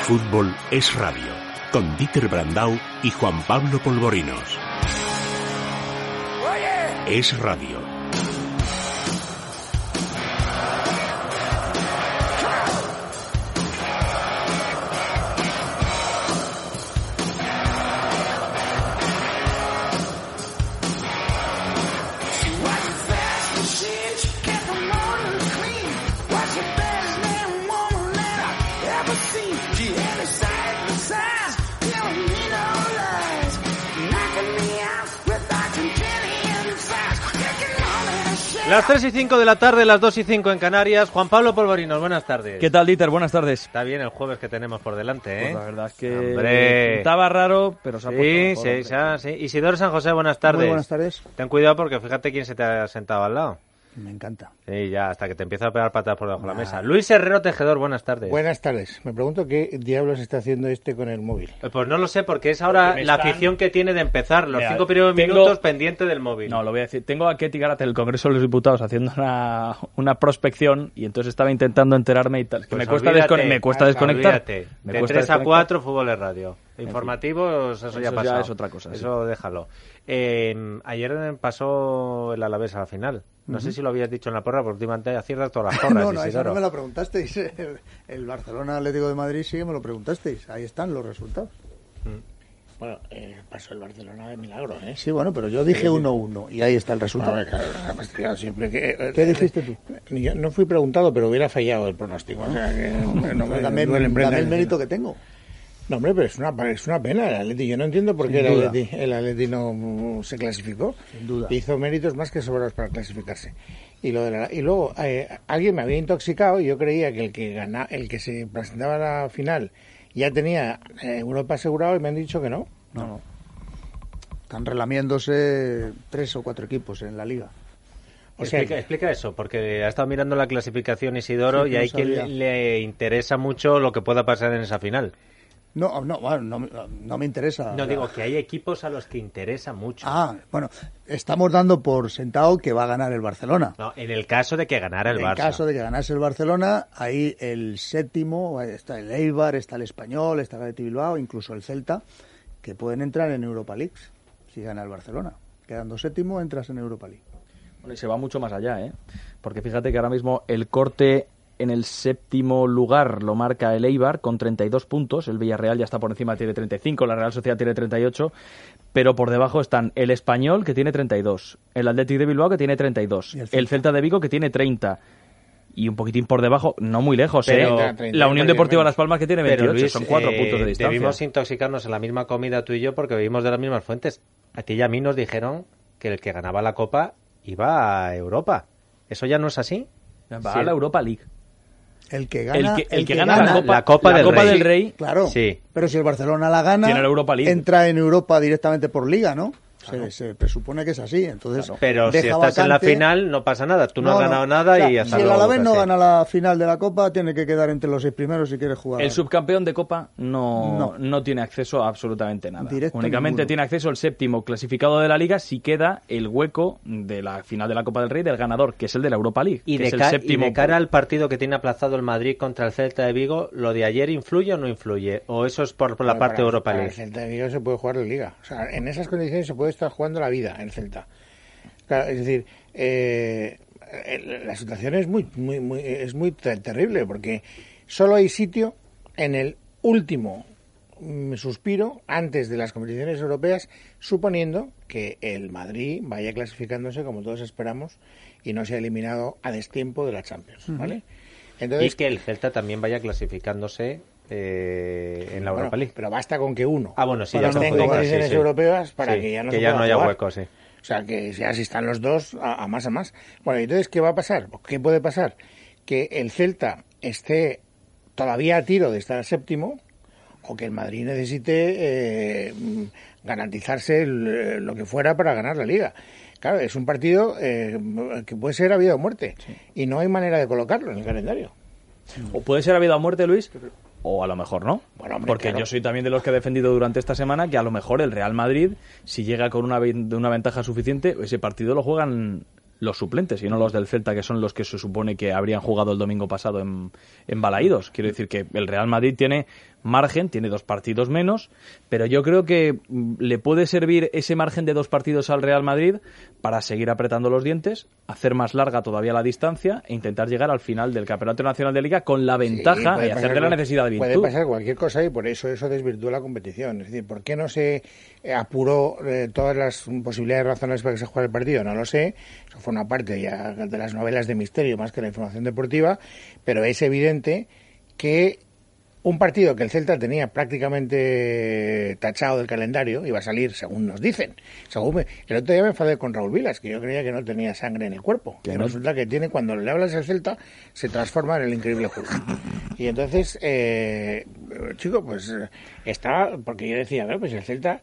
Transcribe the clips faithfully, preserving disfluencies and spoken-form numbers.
Fútbol es radio, con Dieter Brandau y Juan Pablo Polvorinos. Es radio. Las tres y cinco de la tarde, las dos y cinco en Canarias. Juan Pablo Polvorinos, buenas tardes. ¿Qué tal, Dieter? Buenas tardes. Está bien el jueves que tenemos por delante, ¿eh? Pues la verdad es que ¡Hombre! Estaba raro, pero se ha sí, puesto mejor, sí, hombre. sí, ah, sí. Isidoro San José, buenas tardes. Muy buenas tardes. Ten cuidado porque fíjate quién se te ha sentado al lado. Me encanta. Sí, ya, hasta que te empieza a pegar patas por debajo de la mesa. Luis Herrero Tejedor, buenas tardes. Buenas tardes. Me pregunto qué diablos está haciendo este con el móvil. Pues no lo sé, porque es ahora Porque la están... afición que tiene de empezar los Mira, cinco primeros tengo... minutos pendiente del móvil. No, lo voy a decir. Tengo a Ketty Garate del Congreso de los Diputados haciendo una, una prospección y entonces estaba intentando enterarme y tal. Es que Pues me, cuesta olvídate, descone... me cuesta desconectar. Olvídate. Me De cuesta tres a desconectar. cuatro, fútbol es radio. Informativos, eso, Eso ya ha ya pasado. es otra cosa, sí. Eso déjalo. Eh, ayer pasó el Alavés a la final. No uh-huh. sé si lo habías dicho en la porra, porque últimamente aciertas todas las porras. no, no, Isidoro. eso no me lo preguntasteis. El, el Barcelona Atlético de Madrid sí que me lo preguntasteis. Ahí están los resultados. Mm. Bueno, eh, pasó el Barcelona de milagro, ¿eh? Sí, bueno, pero yo dije uno uno y ahí está el resultado. A ver, claro, claro, siempre que, eh, ¿Qué dijiste tú? Yo no fui preguntado, pero hubiera fallado el pronóstico. O sea, que no, no me dame, duele en prenda dame el el mérito que tengo. No, hombre, pero es una, es una pena el Atleti. Yo no entiendo por qué el Atleti, el Atleti no se clasificó. Sin duda. Hizo méritos más que sobrados para clasificarse. Y lo de la, y luego eh, alguien me había intoxicado y yo creía que el que gana, el que se presentaba a la final ya tenía eh, Europa asegurado y me han dicho que no. No, no. Están relamiéndose tres o cuatro equipos en la liga. O sea, explica, explica eso, porque ha estado mirando la clasificación Isidoro, sí, y hay no quien le interesa mucho lo que pueda pasar en esa final. No, no, bueno, no, no me interesa. No, digo que hay equipos a los que interesa mucho. Ah, bueno, estamos dando por sentado que va a ganar el Barcelona. No, en el caso de que ganara el en Barça. En el caso de que ganase el Barcelona, ahí el séptimo, está el Eibar, está el Español, está el Athletic Bilbao, incluso el Celta, que pueden entrar en Europa League si gana el Barcelona. Quedando séptimo, entras en Europa League. Bueno, y se va mucho más allá, ¿eh? Porque fíjate que ahora mismo el corte en el séptimo lugar lo marca el Eibar con treinta y dos puntos, el Villarreal ya está por encima, tiene treinta y cinco, la Real Sociedad tiene treinta y ocho, pero por debajo están el Español, que tiene treinta y dos, el Athletic de Bilbao, que tiene treinta y dos, el, el Celta de Vigo, que tiene treinta, y un poquitín por debajo, no muy lejos, pero ¿eh? treinta, la Unión Deportiva Las Palmas, que tiene veintiocho, pero Luis, son cuatro eh, puntos de distancia. Debimos intoxicarnos en la misma comida tú y yo porque vivimos de las mismas fuentes. A ti y a mí nos dijeron que el que ganaba la Copa iba a Europa. ¿Eso ya no es así? Va sí. a la Europa League. El que gana, el que, el el que que gana, gana la Copa, la Copa, la del, Copa Rey. del Rey. Claro, sí. Pero si el Barcelona la gana, tiene la Europa League. Entra en Europa directamente por Liga, ¿no? Claro. Se, se presupone que es así, entonces claro. Pero si estás vacante... en la final no pasa nada, tú no, no has ganado no. nada o sea, y hasta si el luego. Alavés no gana la final de la Copa, tiene que quedar entre los seis primeros si quiere jugar. El subcampeón de Copa no, no. no tiene acceso a absolutamente nada. Directo únicamente ninguno. tiene acceso el séptimo clasificado de la Liga si queda el hueco de la final de la Copa del Rey del ganador, que es el de la Europa League. Y, que de, es el ca- séptimo y de cara al partido que tiene aplazado el Madrid contra el Celta de Vigo, ¿lo de ayer influye o no influye? ¿O eso es por, por la Pero parte para, Europa para League? El Celta de Vigo se puede jugar la Liga. O sea, en esas condiciones se puede estar jugando la vida en Celta. Claro, es decir, eh, la situación es muy, muy, muy, es muy terrible porque solo hay sitio en el último suspiro antes de las competiciones europeas, suponiendo que el Madrid vaya clasificándose como todos esperamos y no sea eliminado a destiempo de la Champions, ¿vale? Entonces, y que el Celta también vaya clasificándose eh, en la bueno, Europa League. Pero basta con que uno ah, bueno, sí, para ya no estén competiciones sí, sí. europeas para sí, que ya no, que se ya pueda no haya jugar. hueco, sí. O sea, que ya si están los dos a, a más a más. Bueno, entonces, ¿qué va a pasar? ¿Qué puede pasar? Que el Celta esté todavía a tiro de estar séptimo o que el Madrid necesite eh, garantizarse el, lo que fuera para ganar la Liga. Claro, es un partido eh, que puede ser a vida o muerte sí. y no hay manera de colocarlo en el calendario. O puede ser a vida o muerte, Luis, o a lo mejor no. Bueno, hombre, porque claro. yo soy también de los que he defendido durante esta semana que a lo mejor el Real Madrid, si llega con una, una ventaja suficiente, ese partido lo juegan los suplentes y no los del Celta, que son los que se supone que habrían jugado el domingo pasado en, en Balaídos. Quiero decir que el Real Madrid tiene margen, tiene dos partidos menos, pero yo creo que le puede servir ese margen de dos partidos al Real Madrid para seguir apretando los dientes, hacer más larga todavía la distancia e intentar llegar al final del Campeonato Nacional de Liga con la ventaja sí, y hacer de la necesidad de virtud. Puede pasar cualquier cosa y por eso eso desvirtúa la competición. Es decir, ¿por qué no se apuró eh, todas las posibilidades razonables para que se jugara el partido? No lo sé. Eso fue una parte ya de las novelas de misterio más que la información deportiva, pero es evidente que un partido que el Celta tenía prácticamente tachado del calendario iba a salir, según nos dicen. Según me, el otro día me enfadé con Raúl Vilas, que yo creía que no tenía sangre en el cuerpo. Que no? Resulta que tiene, cuando le hablas del Celta, se transforma en el increíble Hulk. Y entonces, eh, chico, pues estaba, porque yo decía, bueno, pues el Celta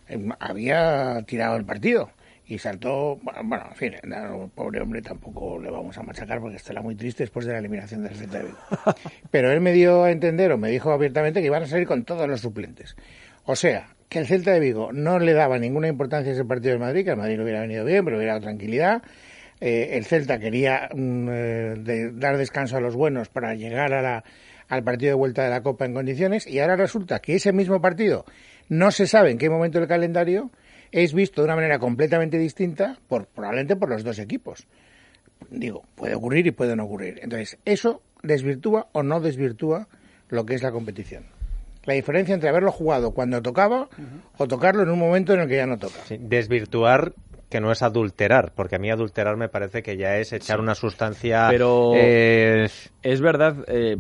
había tirado el partido. Y saltó, bueno, en fin, no, pobre hombre, tampoco le vamos a machacar porque estará muy triste después de la eliminación del Celta de Vigo. Pero él me dio a entender, o me dijo abiertamente, que iban a salir con todos los suplentes. O sea, que el Celta de Vigo no le daba ninguna importancia a ese partido del Madrid, que al Madrid le hubiera venido bien, pero hubiera dado tranquilidad. Eh, el Celta quería mm, eh, de, dar descanso a los buenos para llegar a la, al partido de vuelta de la Copa en condiciones, y ahora resulta que ese mismo partido no se sabe en qué momento del calendario es visto de una manera completamente distinta, por, probablemente por los dos equipos. Digo, puede ocurrir y puede no ocurrir. Entonces, eso desvirtúa o no desvirtúa lo que es la competición. La diferencia entre haberlo jugado cuando tocaba uh-huh. o tocarlo en un momento en el que ya no toca. Sí, desvirtuar, que no es adulterar, porque a mí adulterar me parece que ya es echar sí. una sustancia... Pero eh... es verdad... Eh...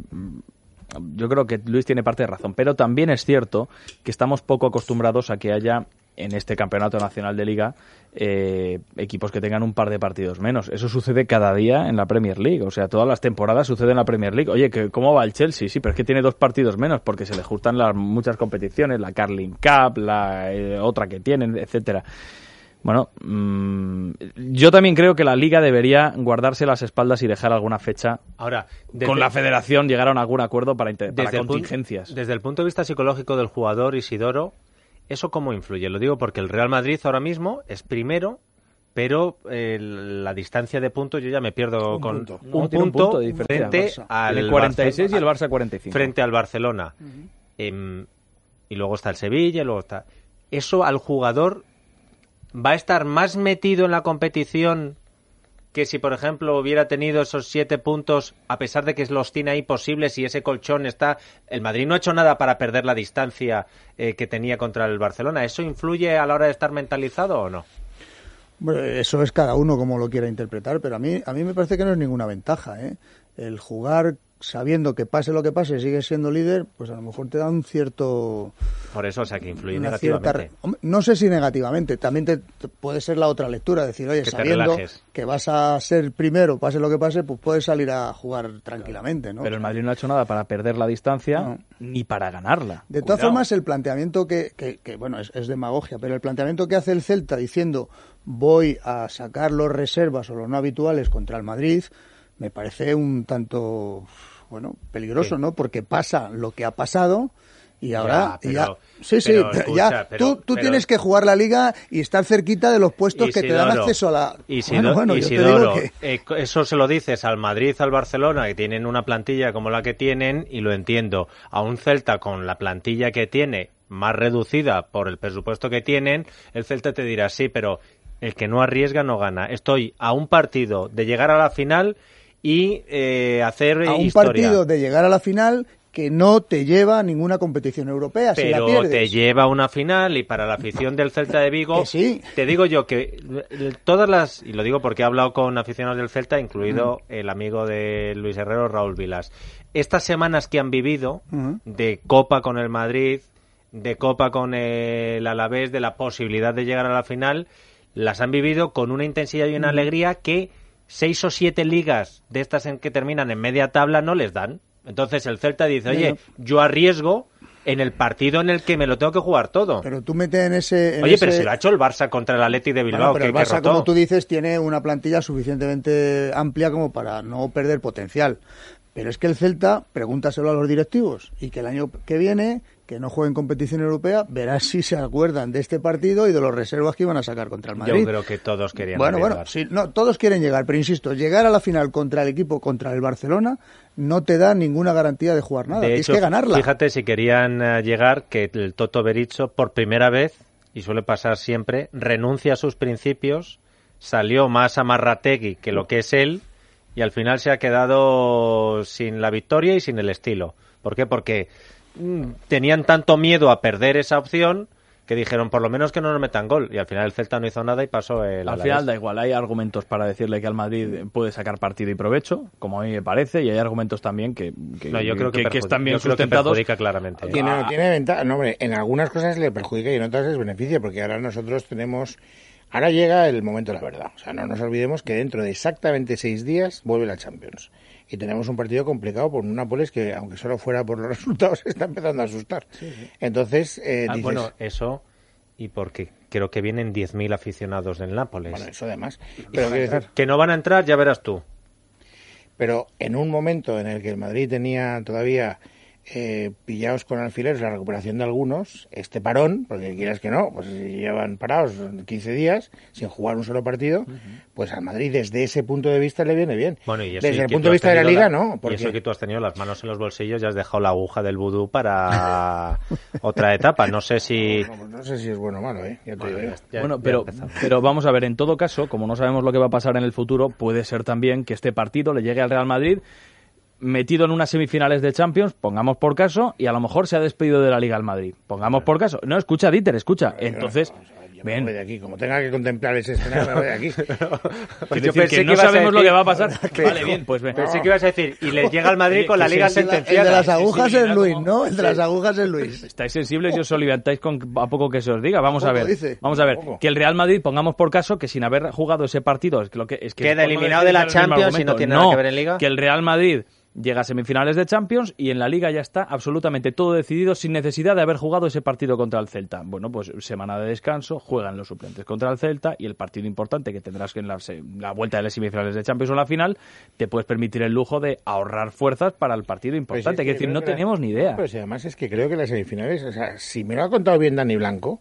Yo creo que Luis tiene parte de razón, pero también es cierto que estamos poco acostumbrados a que haya en este Campeonato Nacional de Liga eh, equipos que tengan un par de partidos menos. Eso sucede cada día en la Premier League, o sea, todas las temporadas sucede en la Premier League. Oye, que ¿cómo va el Chelsea? Sí, pero es que tiene dos partidos menos porque se le ajustan las muchas competiciones, la Carling Cup, la eh, otra que tienen, etcétera. Bueno, mmm, yo también creo que la Liga debería guardarse las espaldas y dejar alguna fecha. Ahora, desde, con la Federación llegar a algún acuerdo para, inter- para contingencias. Punto, desde el punto de vista psicológico del jugador, Isidoro, ¿eso cómo influye? Lo digo porque el Real Madrid ahora mismo es primero, pero eh, la distancia de puntos yo ya me pierdo un con punto. un, No, punto un punto de diferencia frente al el cuarenta y seis Barce- y el Barça cuarenta y cinco. Frente al Barcelona. Uh-huh. Eh, y luego está el Sevilla, y luego está... Eso al jugador... ¿Va a estar más metido en la competición que si, por ejemplo, hubiera tenido esos siete puntos, a pesar de que los tiene ahí posibles y ese colchón está... El Madrid no ha hecho nada para perder la distancia eh, que tenía contra el Barcelona. ¿Eso influye a la hora de estar mentalizado o no? Bueno, eso es cada uno como lo quiera interpretar, pero a mí, a mí me parece que no es ninguna ventaja, ¿eh? El jugar sabiendo que pase lo que pase, sigues siendo líder, pues a lo mejor te da un cierto... Por eso, o sea, que influye Cierta, negativamente. no sé si negativamente, también te, te puede ser la otra lectura, decir, oye, que sabiendo que vas a ser primero, pase lo que pase, pues puedes salir a jugar tranquilamente, ¿no? Pero el Madrid no ha hecho nada para perder la distancia, no. ni para ganarla. De todas Cuidado. formas, el planteamiento que, que, que bueno, es, es demagogia, pero el planteamiento que hace el Celta diciendo voy a sacar los reservas o los no habituales contra el Madrid, me parece un tanto... bueno, peligroso, sí. ¿no? Porque pasa lo que ha pasado y ahora... Ya, pero, ya, sí, sí, pero, escucha, ya pero, tú, tú pero, tienes que jugar la Liga y estar cerquita de los puestos Isidoro, que te dan acceso a la... Isidoro, bueno, bueno, Isidoro, yo te digo que... eh, eso se lo dices al Madrid, al Barcelona, que tienen una plantilla como la que tienen, y lo entiendo. A un Celta con la plantilla que tiene, más reducida por el presupuesto que tienen, el Celta te dirá, sí, pero el que no arriesga no gana. Estoy a un partido de llegar a la final... y eh, hacer a un historia. partido de llegar a la final que no te lleva a ninguna competición europea. Pero si la pierdes. Te lleva a una final, y para la afición del Celta de Vigo, sí. te digo yo que todas las, y lo digo porque he hablado con aficionados del Celta, incluido uh-huh. el amigo de Luis Herrero, Raúl Vilas, estas semanas que han vivido uh-huh. de Copa con el Madrid, de Copa con el Alavés, de la posibilidad de llegar a la final, las han vivido con una intensidad y una uh-huh. alegría que seis o siete ligas de estas en que terminan en media tabla no les dan. Entonces el Celta dice, oye, yo arriesgo en el partido en el que me lo tengo que jugar todo. Pero tú metes en ese... En oye, ese... pero si lo ha hecho el Barça contra el Athletic de Bilbao. Bueno, pero que, el Barça, que como tú dices, tiene una plantilla suficientemente amplia como para no perder potencial. Pero es que el Celta, pregúntaselo a los directivos, y que el año que viene, que no jueguen competición europea, verás si se acuerdan de este partido y de los reservas que iban a sacar contra el Madrid. Yo creo que todos querían Bueno, arribar. bueno, sí, no, todos quieren llegar, pero insisto, llegar a la final contra el equipo, contra el Barcelona, no te da ninguna garantía de jugar nada. De Tienes hecho, que ganarla. Fíjate, si querían uh, llegar, que el Toto Berizzo, por primera vez, y suele pasar siempre, renuncia a sus principios, salió más amarrategui que lo que es él, y al final se ha quedado sin la victoria y sin el estilo. ¿Por qué? Porque mmm, tenían tanto miedo a perder esa opción que dijeron, por lo menos que no nos metan gol. Y al final el Celta no hizo nada y pasó el Al Alavés. final da igual, hay argumentos para decirle que al Madrid puede sacar partido y provecho, como a mí me parece, y hay argumentos también que, que, No, yo creo que, que, que están bien yo creo que sustentados. perjudica claramente. Tiene, tiene ventaja, no, hombre, en algunas cosas le perjudica y en otras es beneficio, porque ahora nosotros tenemos... Ahora llega el momento de la verdad. O sea, no nos olvidemos que dentro de exactamente seis días vuelve la Champions. Y tenemos un partido complicado por un Nápoles que, aunque solo fuera por los resultados, está empezando a asustar. Sí, sí. Entonces, eh, ah, dices... Bueno, eso... Y porque creo que vienen diez mil aficionados del Nápoles. Bueno, eso además. Pero decir... Que no van a entrar, ya verás tú. Pero en un momento en el que el Madrid tenía todavía... Eh, pillados con alfileres la recuperación de algunos, este parón, porque quieras que no, pues llevan parados quince días sin jugar un solo partido, uh-huh. Pues al Madrid desde ese punto de vista le viene bien. Bueno, y eso desde y el punto de vista de la Liga, la, no. Porque... Y eso que tú has tenido las manos en los bolsillos y has dejado la aguja del vudú para otra etapa. No sé si... No, no, no sé si es bueno o malo, ¿eh? Ya te bueno, digo. ya, bueno ya pero, pero vamos a ver, en todo caso, como no sabemos lo que va a pasar en el futuro, puede ser también que este partido le llegue al Real Madrid metido en unas semifinales de Champions, pongamos por caso, y a lo mejor se ha despedido de la Liga al Madrid. Pongamos por caso. No, escucha, Dieter, escucha. Entonces, yo me voy de aquí. Como tenga que contemplar ese escenario, me voy de aquí. Pues yo pensé que, que no sabemos decir... lo que va a pasar. Pero, vale, bien, pues ven. Pensé que ibas a decir, y le llega al Madrid con la Liga sentenciada. El de las agujas es Luis, ¿no? El de las agujas es Luis. Estáis sensibles y os soliviantáis con a poco que se os diga. Vamos a ver. Dice. Vamos a ver. Que el Real Madrid, pongamos por caso, que sin haber jugado ese partido, es que lo que es que queda eliminado de la Champions y no tiene nada que ver en Liga. Que el Real Madrid llega a semifinales de Champions y en la Liga ya está absolutamente todo decidido sin necesidad de haber jugado ese partido contra el Celta. Bueno, pues semana de descanso, juegan los suplentes contra el Celta y el partido importante que tendrás en la, la vuelta de las semifinales de Champions o la final, te puedes permitir el lujo de ahorrar fuerzas para el partido importante. Pues es, es decir, no que teníamos la, ni idea. Pero si además es que creo que las semifinales, o sea, si me lo ha contado bien Dani Blanco,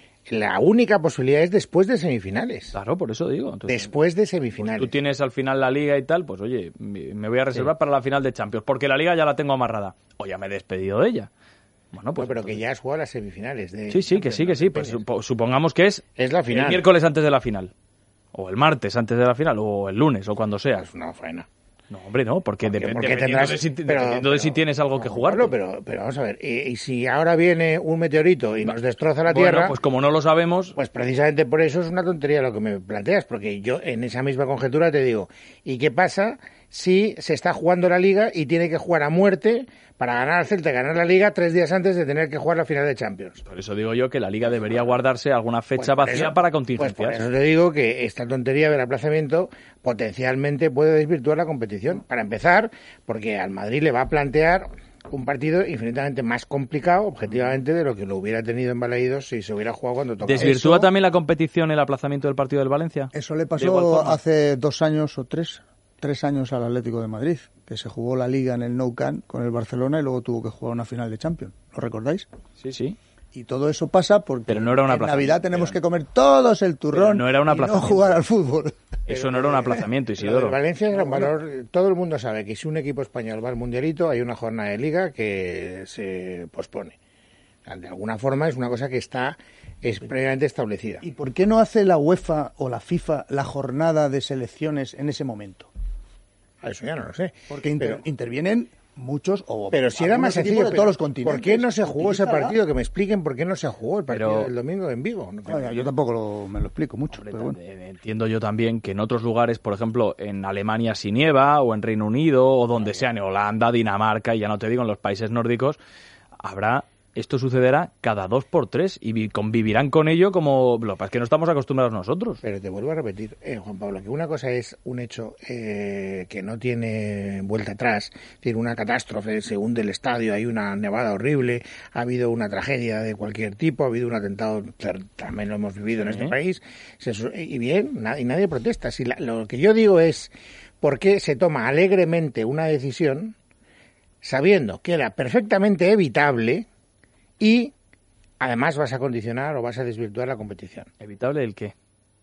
la única posibilidad es después de semifinales. Claro, por eso digo. Entonces, después de semifinales. Pues tú tienes al final la Liga y tal, pues oye, me voy a reservar sí. para la final de Champions, porque la Liga ya la tengo amarrada. O ya me he despedido de ella. Bueno, pues no, pero entonces... que ya has jugado las semifinales. De sí, sí, Champions, que sí, que sí. Pues supongamos que es, es la final. El miércoles antes de la final. O el martes antes de la final, o el lunes, o cuando sea. Es una faena. No, hombre, no, porque, porque, dep- porque dependiendo, tendrás, de si, pero, dependiendo pero, de si tienes algo que jugar. Claro, pero, pero vamos a ver, y, y si ahora viene un meteorito y nos destroza la bueno, Tierra... pues como no lo sabemos... Pues precisamente por eso es una tontería lo que me planteas, porque yo en esa misma conjetura te digo, ¿y qué pasa si se está jugando la Liga y tiene que jugar a muerte para ganar al Celta y ganar la Liga tres días antes de tener que jugar la final de Champions? Por eso digo yo que la Liga debería guardarse alguna fecha pues vacía eso, para pues contingencias. por eso te digo que esta tontería del aplazamiento potencialmente puede desvirtuar la competición. Para empezar, porque al Madrid le va a plantear un partido infinitamente más complicado, objetivamente, de lo que lo hubiera tenido en Balaídos si se hubiera jugado cuando tocaba. ¿Desvirtúa eso, también la competición el aplazamiento del partido del Valencia? Eso le pasó hace dos años o tres, tres años al Atlético de Madrid, que se jugó la Liga en el Nou Camp con el Barcelona y luego tuvo que jugar una final de Champions. ¿Lo recordáis? Sí, sí. Y todo eso pasa porque pero no era un en Navidad tenemos que comer todos el turrón no era un y no jugar al fútbol. Eso no era un aplazamiento, Isidoro. Valencia es gran valor. Todo el mundo sabe que si un equipo español va al Mundialito hay una jornada de Liga que se pospone. De alguna forma es una cosa que está es previamente establecida. ¿Y por qué no hace la UEFA o la FIFA la jornada de selecciones en ese momento? Eso ya no lo sé. Porque inter- pero... intervienen muchos o pero si era más sencillo de todos los continentes. ¿Por qué no se jugó ese partido? Que me expliquen por qué no se jugó el partido pero... del domingo en Vigo. No Oye, yo tampoco lo, me lo explico mucho. Hombre, pero bueno. Entiendo yo también que en otros lugares, por ejemplo, en Alemania si nieva, o en Reino Unido, o donde sea, en Holanda, Dinamarca, y ya no te digo, en los países nórdicos, habrá... Esto sucederá cada dos por tres y convivirán con ello como lo que pasa es que no estamos acostumbrados nosotros. Pero te vuelvo a repetir, eh, Juan Pablo, que una cosa es un hecho eh, que no tiene vuelta atrás, es decir, una catástrofe, se hunde el estadio, hay una nevada horrible, ha habido una tragedia de cualquier tipo, ha habido un atentado, también lo hemos vivido en este ¿Eh? país, se, y bien, na, y nadie protesta. Si la, lo que yo digo es, por qué se toma alegremente una decisión sabiendo que era perfectamente evitable y además vas a condicionar o vas a desvirtuar la competición. ¿Evitable el qué?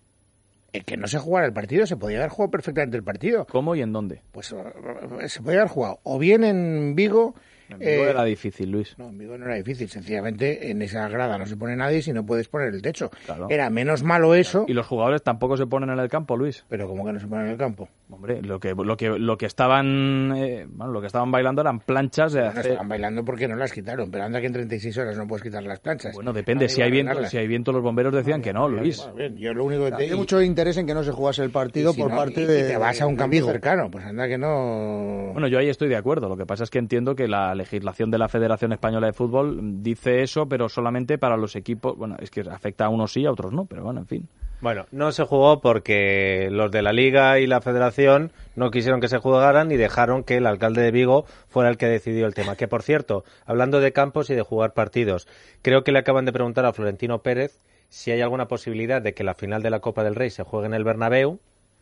El que no se jugara el partido, se podía haber jugado perfectamente el partido. ¿Cómo y en dónde? Pues se podía haber jugado o bien en Vigo. En Vigo eh, era difícil, Luis. No, en Vigo no era difícil. Sencillamente en esa grada no se pone nadie si no puedes poner el techo. Claro. Era menos malo eso. Y los jugadores tampoco se ponen en el campo, Luis. Pero ¿cómo que no se ponen en el campo? Hombre, lo que lo que lo que estaban eh, bueno, lo que estaban bailando eran planchas de no, hacer... no estaban bailando porque no las quitaron, pero anda que en treinta y seis horas no puedes quitar las planchas. Bueno, depende, si hay viento, si hay viento los bomberos decían que no, Luis. Bueno, bien, yo lo único que te... Hay mucho interés en que no se jugase el partido si por no, parte y, de... Y te vas a un campo cercano, pues anda que no... Bueno, yo ahí estoy de acuerdo, lo que pasa es que entiendo que la legislación de la Federación Española de Fútbol dice eso, pero solamente para los equipos, bueno, es que afecta a unos sí, a otros no, pero bueno, en fin. Bueno, no se jugó porque los de la Liga y la Federación no quisieron que se jugaran y dejaron que el alcalde de Vigo fuera el que decidió el tema. Que, por cierto, hablando de campos y de jugar partidos, creo que le acaban de preguntar a Florentino Pérez si hay alguna posibilidad de que la final de la Copa del Rey se juegue en el Bernabéu,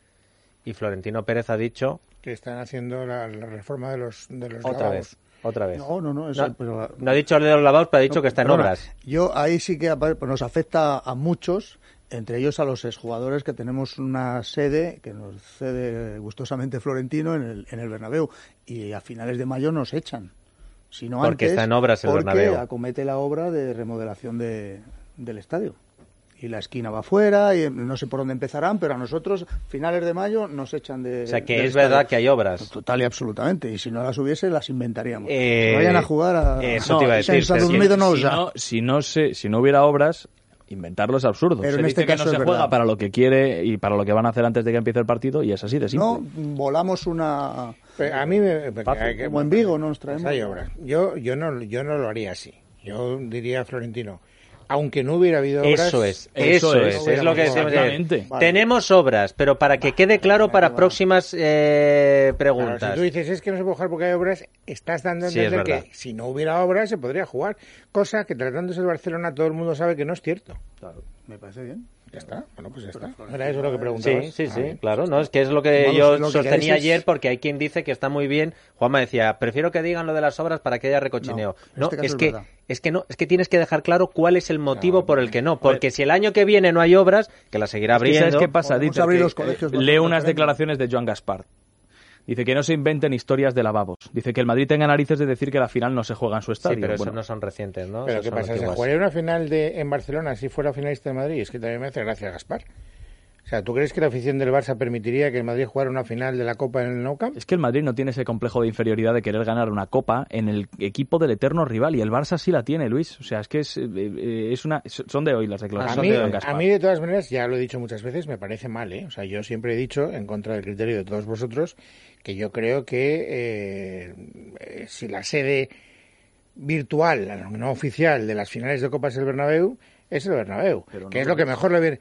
y Florentino Pérez ha dicho... Que están haciendo la, la reforma de los, de los Otra lavabos. vez. Otra vez. No, no, no. Eso, no, pero, no ha dicho de los lavados, pero ha dicho no, que está en perdona, obras. Yo ahí sí que pues nos afecta a muchos, entre ellos a los exjugadores, que tenemos una sede que nos cede gustosamente Florentino en el, en el Bernabéu, y a finales de mayo nos echan. Si no porque antes, está en obras el porque Bernabéu. acomete la obra de remodelación de, del estadio. Y la esquina va afuera y no sé por dónde empezarán, pero a nosotros, finales de mayo, nos echan de... O sea, que es estadio. verdad que hay obras. Total y absolutamente. Y si no las hubiese, las inventaríamos. Eh, que vayan a jugar a... Eso te iba a decir. Sense Pero dormido si, no si, usa. no, si, no se, si no hubiera obras, inventarlo es absurdo. Pero se en dice este que caso no se es juega verdad. para lo que quiere y para lo que van a hacer antes de que empiece el partido, y es así de simple. No, volamos una... Pero a mí me... Papi, como en Vigo nos traemos... Pues hay obras. Yo, yo, no, yo no lo haría así. Yo diría a Florentino... Aunque no hubiera habido obras... Eso es, eso, eso es, es, es lo que decimos. Vale. Tenemos obras, pero para que quede claro para vale, próximas eh, preguntas. Claro, si tú dices es que no se puede jugar porque hay obras, estás dando a entender sí, que si no hubiera obras se podría jugar. Cosa que tratándose del Barcelona todo el mundo sabe que no es cierto. Claro, me parece bien. Ya está, bueno, pues ya está. Era eso lo que preguntabas. Sí, sí, sí, ah, claro, no, es que es lo que Vamos, yo lo que sostenía ayer, es... porque hay quien dice que está muy bien. Juanma decía, prefiero que digan lo de las obras para que haya recochineo. No, no este es, que, es, es que no, es que tienes que dejar claro cuál es el motivo no, por el que no, porque si el año que viene no hay obras, que la seguirá abriendo. ¿Sabes qué pasa? Dice abrir los colegios, eh, leo unas declaraciones de Joan Gaspar. Dice que no se inventen historias de lavabos. Dice que el Madrid tenga narices de decir que la final no se juega en su estadio. Sí, pero bueno. esos no son recientes, ¿no? Pero esos ¿qué pasa? ¿Se jugaría una final de, en Barcelona si fuera finalista de Madrid? Es que también me hace gracia Gaspar. O sea, ¿tú crees que la afición del Barça permitiría que el Madrid jugara una final de la Copa en el Nou Camp? Es que el Madrid no tiene ese complejo de inferioridad de querer ganar una Copa en el equipo del eterno rival, y el Barça sí la tiene, Luis. O sea, es que es, es una son de hoy las declaraciones a mí, de Don Gaspar. A mí, de todas maneras, ya lo he dicho muchas veces, me parece mal, ¿eh? O sea, yo siempre he dicho, en contra del criterio de todos vosotros, que yo creo que eh, eh, si la sede virtual, la no oficial de las finales de Copa es el Bernabéu, es el Bernabéu, Pero que no es lo que mejor le viene.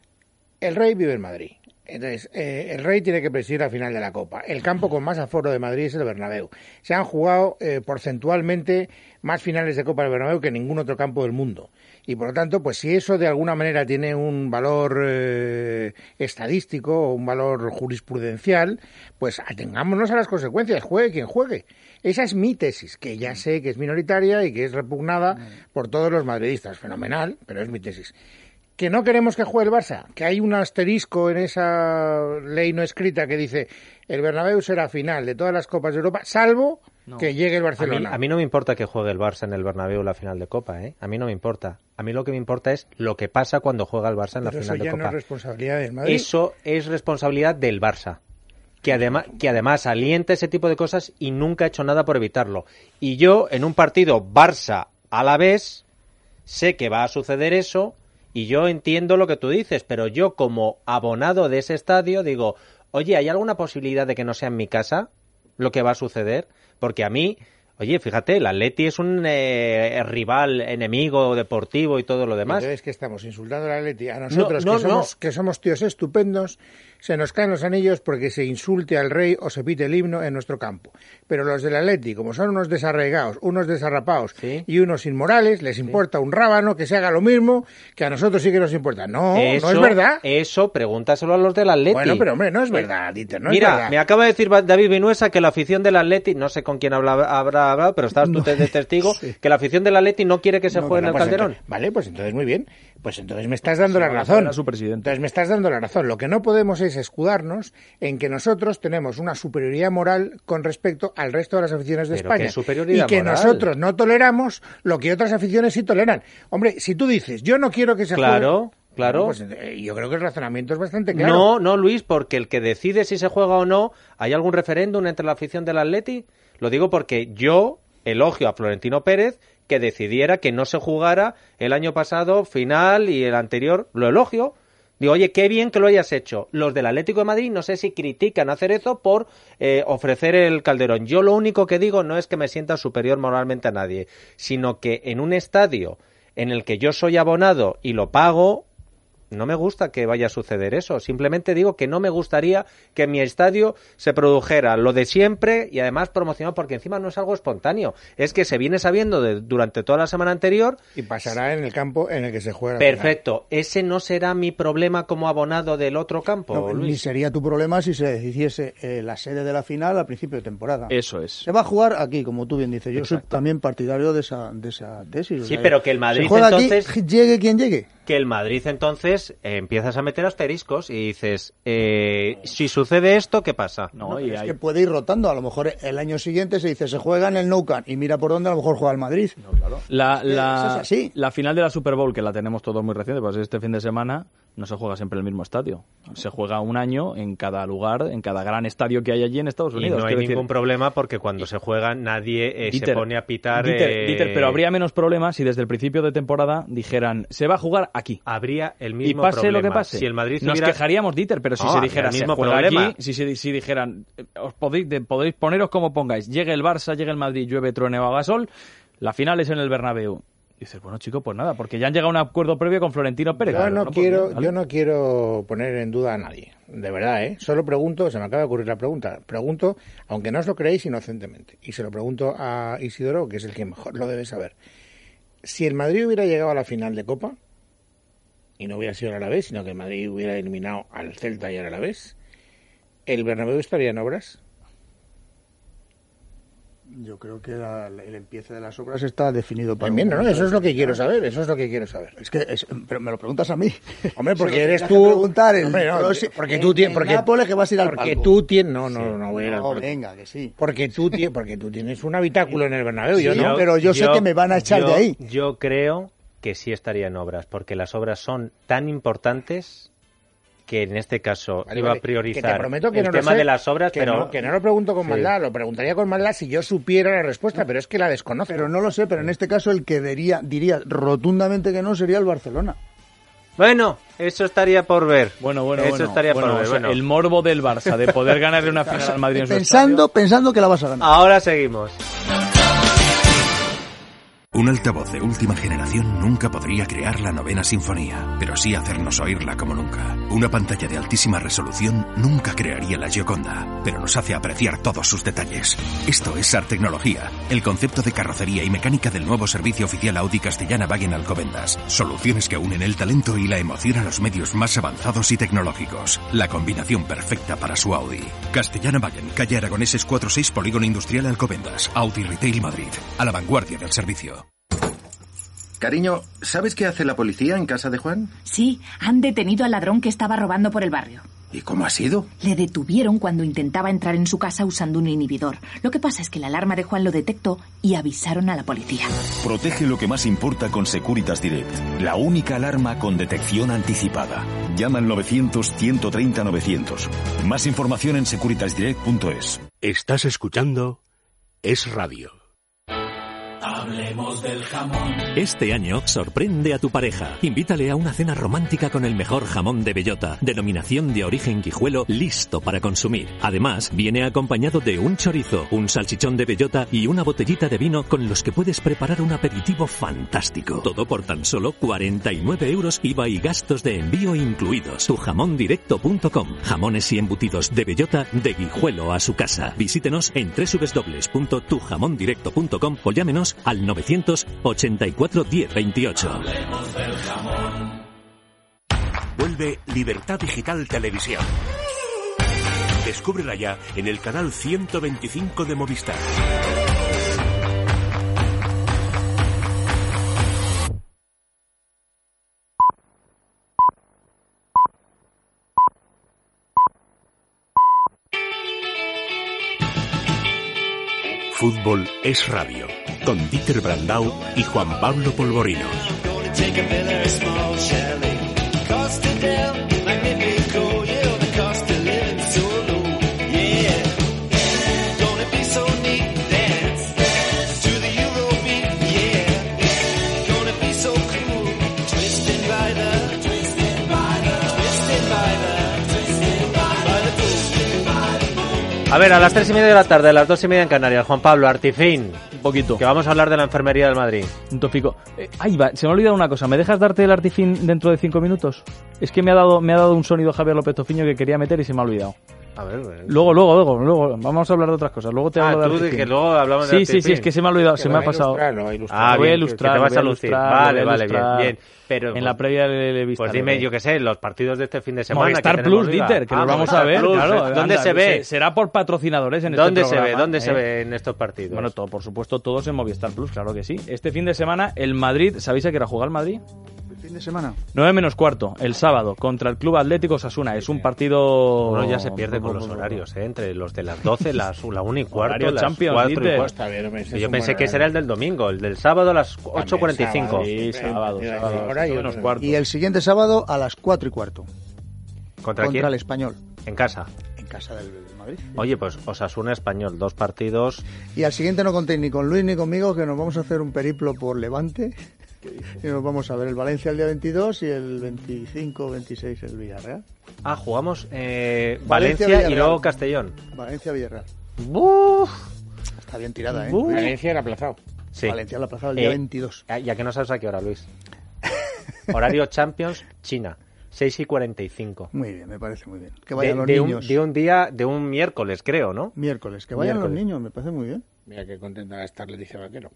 El Rey vive en Madrid. Entonces, eh, el Rey tiene que presidir la final de la Copa. El campo con más aforo de Madrid es el Bernabéu. Se han jugado eh, porcentualmente más finales de Copa del Bernabéu que en ningún otro campo del mundo. Y por lo tanto, pues si eso de alguna manera tiene un valor eh, estadístico o un valor jurisprudencial, pues atengámonos a las consecuencias. Juegue quien juegue. Esa es mi tesis, que ya sé que es minoritaria y que es repugnada por todos los madridistas. Fenomenal, pero es mi tesis. Que no queremos que juegue el Barça, que hay un asterisco en esa ley no escrita que dice el Bernabéu será final de todas las Copas de Europa, salvo no. que llegue el Barcelona. A mí, a mí no me importa que juegue el Barça en el Bernabéu la final de Copa, ¿eh? A mí no me importa. A mí lo que me importa es lo que pasa cuando juega el Barça en Pero la final de Copa. Eso ya no es responsabilidad del Madrid. Eso es responsabilidad del Barça. Que además, que además alienta ese tipo de cosas y nunca ha hecho nada por evitarlo. Y yo, en un partido Barça-Alavés, sé que va a suceder eso. Y yo entiendo lo que tú dices, pero yo como abonado de ese estadio digo, oye, ¿hay alguna posibilidad de que no sea en mi casa lo que va a suceder? Porque a mí, oye, fíjate, el Atleti es un eh, rival, enemigo deportivo y todo lo demás. Entonces, que estamos insultando al Atleti a nosotros, no, no, que, somos, no. que somos tíos estupendos, se nos caen los anillos porque se insulte al rey o se pite el himno en nuestro campo. Pero los del Atleti, como son unos desarraigados, unos desarrapados ¿Sí? y unos inmorales, les importa ¿Sí? un rábano que se haga lo mismo que a nosotros sí que nos importa. No, eso, no es verdad. Eso, pregúntaselo a los del Atleti. Bueno, pero hombre, no es verdad, Dieter, no Mira, es verdad. me acaba de decir David Vinuesa que la afición del Atleti, no sé con quién habla, habrá hablado, pero estabas tú de testigo, sí. que la afición del Atleti no quiere que se no, juegue en el pues Calderón. Entonces, vale, pues entonces muy bien. Pues entonces me estás dando sí, la razón. A su presidente. Entonces me estás dando la razón. Lo que no podemos es escudarnos en que nosotros tenemos una superioridad moral con respecto al resto de las aficiones de Pero España. ¿qué superioridad y que moral? Nosotros no toleramos lo que otras aficiones sí toleran. Hombre, si tú dices, yo no quiero que se claro, juegue... Claro, pues eh, yo creo que el razonamiento es bastante claro. No, no, Luis, porque el que decide si se juega o no, ¿hay algún referéndum entre la afición del Atleti? Lo digo porque yo elogio a Florentino Pérez que decidiera que no se jugara el año pasado final y el anterior, lo elogio. Digo, oye, qué bien que lo hayas hecho. Los del Atlético de Madrid no sé si critican hacer eso por eh, ofrecer el Calderón. Yo lo único que digo no es que me sienta superior moralmente a nadie, sino que en un estadio en el que yo soy abonado y lo pago, no me gusta que vaya a suceder eso. Simplemente digo que no me gustaría que en mi estadio se produjera lo de siempre y además promocionado, porque encima no es algo espontáneo. Es que se viene sabiendo de, durante toda la semana anterior. Y pasará en el campo en el que se juega. Perfecto. Ese no será mi problema como abonado del otro campo, no, Luis. Ni sería tu problema si se decidiese eh, la sede de la final al principio de temporada. Eso es. Se va a jugar aquí, como tú bien dices. Yo Exacto. soy también partidario de esa, de esa tesis. Sí, o sea, pero que el Madrid se juega entonces... aquí, llegue quien llegue. Que el Madrid entonces eh, empiezas a meter asteriscos y dices, eh, si sucede esto, ¿qué pasa? No, no y es hay... que puede ir rotando. A lo mejor el año siguiente se dice, se juega en el Nou Camp y mira por dónde a lo mejor juega el Madrid. No, claro. La, la, Eso es así. La final de la Super Bowl, que la tenemos todos muy reciente, pues este fin de semana no se juega siempre en el mismo estadio. Se juega un año en cada lugar, en cada gran estadio que hay allí en Estados Unidos. Y no hay decir... ningún problema porque cuando se juega nadie eh, Dieter, se pone a pitar... Dieter, eh... Dieter, pero habría menos problemas si desde el principio de temporada dijeran, se va a jugar aquí. Habría el mismo y pase problema. lo que pase. Si el Madrid Nos hubiera... quejaríamos, Dieter, pero si no, se dijera, el mismo se juega problema. aquí, si, si, si dijeran, os podéis, de, podéis poneros como pongáis, llegue el Barça, llegue el Madrid, llueve, truene o haga sol, la final es en el Bernabéu. Y dices, bueno, chico, pues nada, porque ya han llegado a un acuerdo previo con Florentino Pérez. Yo no, no quiero, pues, ¿vale? yo no quiero poner en duda a nadie, de verdad, ¿eh? Solo pregunto, se me acaba de ocurrir la pregunta, pregunto, aunque no os lo creéis inocentemente, y se lo pregunto a Isidoro, que es el que mejor lo debe saber. Si el Madrid hubiera llegado a la final de Copa, y no hubiera sido el Alavés, sino que el Madrid hubiera eliminado al Celta y al Alavés, ¿el Bernabéu estaría en obras? Yo creo que la, el empiece de las obras está definido para... También, no, eso es lo que quiero saber, eso es lo que quiero saber. Es que, es, pero me lo preguntas a mí. Hombre, porque eres tú... preguntar el, hombre, no, porque tú tienes... Porque Nápoles que vas a ir al Porque palco. tú tienes... No, no, sí. no voy a ir al No, palco. venga, que sí. Porque tú, tienes, porque tú tienes un habitáculo en el Bernabéu, sí, yo no. Pero yo, yo sé que me van a echar yo, de ahí. Yo creo que sí estaría en obras, porque las obras son tan importantes... que en este caso vale, iba vale. a priorizar que te prometo que el no tema lo sé, de las obras, que pero... No, que no lo pregunto con sí. maldad, lo preguntaría con maldad si yo supiera la respuesta, pero es que la desconozco. Pero no lo sé, pero en este caso el que diría, diría rotundamente que no sería el Barcelona. Bueno, eso estaría por ver. Bueno, bueno, eso bueno. estaría bueno, por ver. O sea, bueno. el morbo del Barça de poder ganarle una final al Madrid en su pensando, estadio. pensando que la vas a ganar. Ahora seguimos. Un altavoz de última generación nunca podría crear la novena sinfonía, pero sí hacernos oírla como nunca. Una pantalla de altísima resolución nunca crearía la Gioconda, pero nos hace apreciar todos sus detalles. Esto es Art Tecnología, el concepto de carrocería y mecánica del nuevo servicio oficial Audi Castellana Wagen Alcobendas. Soluciones que unen el talento y la emoción a los medios más avanzados y tecnológicos. La combinación perfecta para su Audi. Castellana Wagen, calle Aragoneses cuatro seis, Polígono Industrial Alcobendas. Audi Retail Madrid, a la vanguardia del servicio. Cariño, ¿sabes qué hace la policía en casa de Juan? Sí, han detenido al ladrón que estaba robando por el barrio. ¿Y cómo ha sido? Le detuvieron cuando intentaba entrar en su casa usando un inhibidor. Lo que pasa es que la alarma de Juan lo detectó y avisaron a la policía. Protege lo que más importa con Securitas Direct, la única alarma con detección anticipada. Llama al novecientos, ciento treinta, novecientos. Más información en securitas direct punto es. Estás escuchando Es Radio. Hablemos del jamón. Este año, sorprende a tu pareja. Invítale a una cena romántica con el mejor jamón de bellota, denominación de origen Guijuelo, listo para consumir. Además, viene acompañado de un chorizo, un salchichón de bellota y una botellita de vino con los que puedes preparar un aperitivo fantástico. Todo por tan solo cuarenta y nueve euros, I V A y gastos de envío incluidos. tu jamón directo punto com. Jamones y embutidos de bellota de Guijuelo a su casa. Visítenos en doble u doble u doble u punto tu jamón directo punto com o llámenos al novecientos ochenta y cuatro diez veintiocho. Hablemos del jamón. Vuelve Libertad Digital Televisión. Descúbrela ya en el canal ciento veinticinco de Movistar. Fútbol es radio, con Dieter Brandau y Juan Pablo Polvorinos. A ver, a las tres y media de la tarde, a las dos y media en Canarias, Juan Pablo, Artifin. Un poquito. Que vamos a hablar de la enfermería del Madrid. Un tópico. Eh, ahí va, se me ha olvidado una cosa. ¿Me dejas darte el Artifin dentro de cinco minutos? Es que me ha dado me ha dado un sonido Javier López Tofiño que quería meter y se me ha olvidado. A ver, ver. Luego, luego, luego, luego. Vamos a hablar de otras cosas. Luego te ah, hablo de tú Artifin. que luego hablamos de Sí, Artifin. sí, sí, es que se me ha olvidado, que se me ha pasado. Ilustrarlo, ilustrarlo. Ah, voy a bien, ilustrar, que te vas a voy a lucir. ilustrar, Vale, voy a vale, bien, ilustrar. bien. Pero, En la previa le he visto. Pues dime, yo qué sé, los partidos de este fin de semana. Movistar Plus, Dieter, que ah, los vamos Movistar a ver, Plus, claro. ¿Dónde anda, se ve? Será por patrocinadores en este ¿Dónde programa. se ve? ¿Dónde eh? se ve en estos partidos? Bueno, todo, por supuesto, todos en Movistar Plus, claro que sí. Este fin de semana, el Madrid, ¿sabéis a qué hora juega el Madrid? Fin de semana. nueve menos cuarto, el sábado, contra el Club Atlético Osasuna. Es un partido... Uno ya se pierde con los horarios, ¿eh? Entre los de las doce, las, la una y cuarto, Horario las Champions, cuatro y Dieter. cuarto. Está bien, hombre, ese es Yo un pensé buen que ese era el del domingo, el del sábado a las ocho cuarenta y cinco. También, Sí, sábado, También, sábado, ahora y ocho menos otro. cuarto. Y el siguiente sábado a las cuatro y cuarto. ¿Contra, Contra quién? el Español. En casa. En casa del Madrid. Oye, pues Osasuna Español, dos partidos. Y al siguiente no contéis ni con Luis ni conmigo, que nos vamos a hacer un periplo por Levante. Y nos vamos a ver el Valencia el día veintidós y el veinticinco veintiséis el Villarreal. Ah, jugamos eh, Valencia, Valencia, y Villarreal. luego Castellón. Valencia-Villarreal. ¡Buf! Está bien tirada, ¿eh? Buf. Valencia era aplazado. Sí. Valencia la aplazado el día Eh, veintidós. Ya que no sabes a qué hora, Luis. Horario Champions, China. seis y cuarenta y cinco. Muy bien, me parece muy bien. Que De, vayan los de un, niños. de un día, de un miércoles, creo, ¿no? Miércoles, que vayan Miércoles. los niños, me parece muy bien. Mira qué contenta va a estar Leticia Vaquero.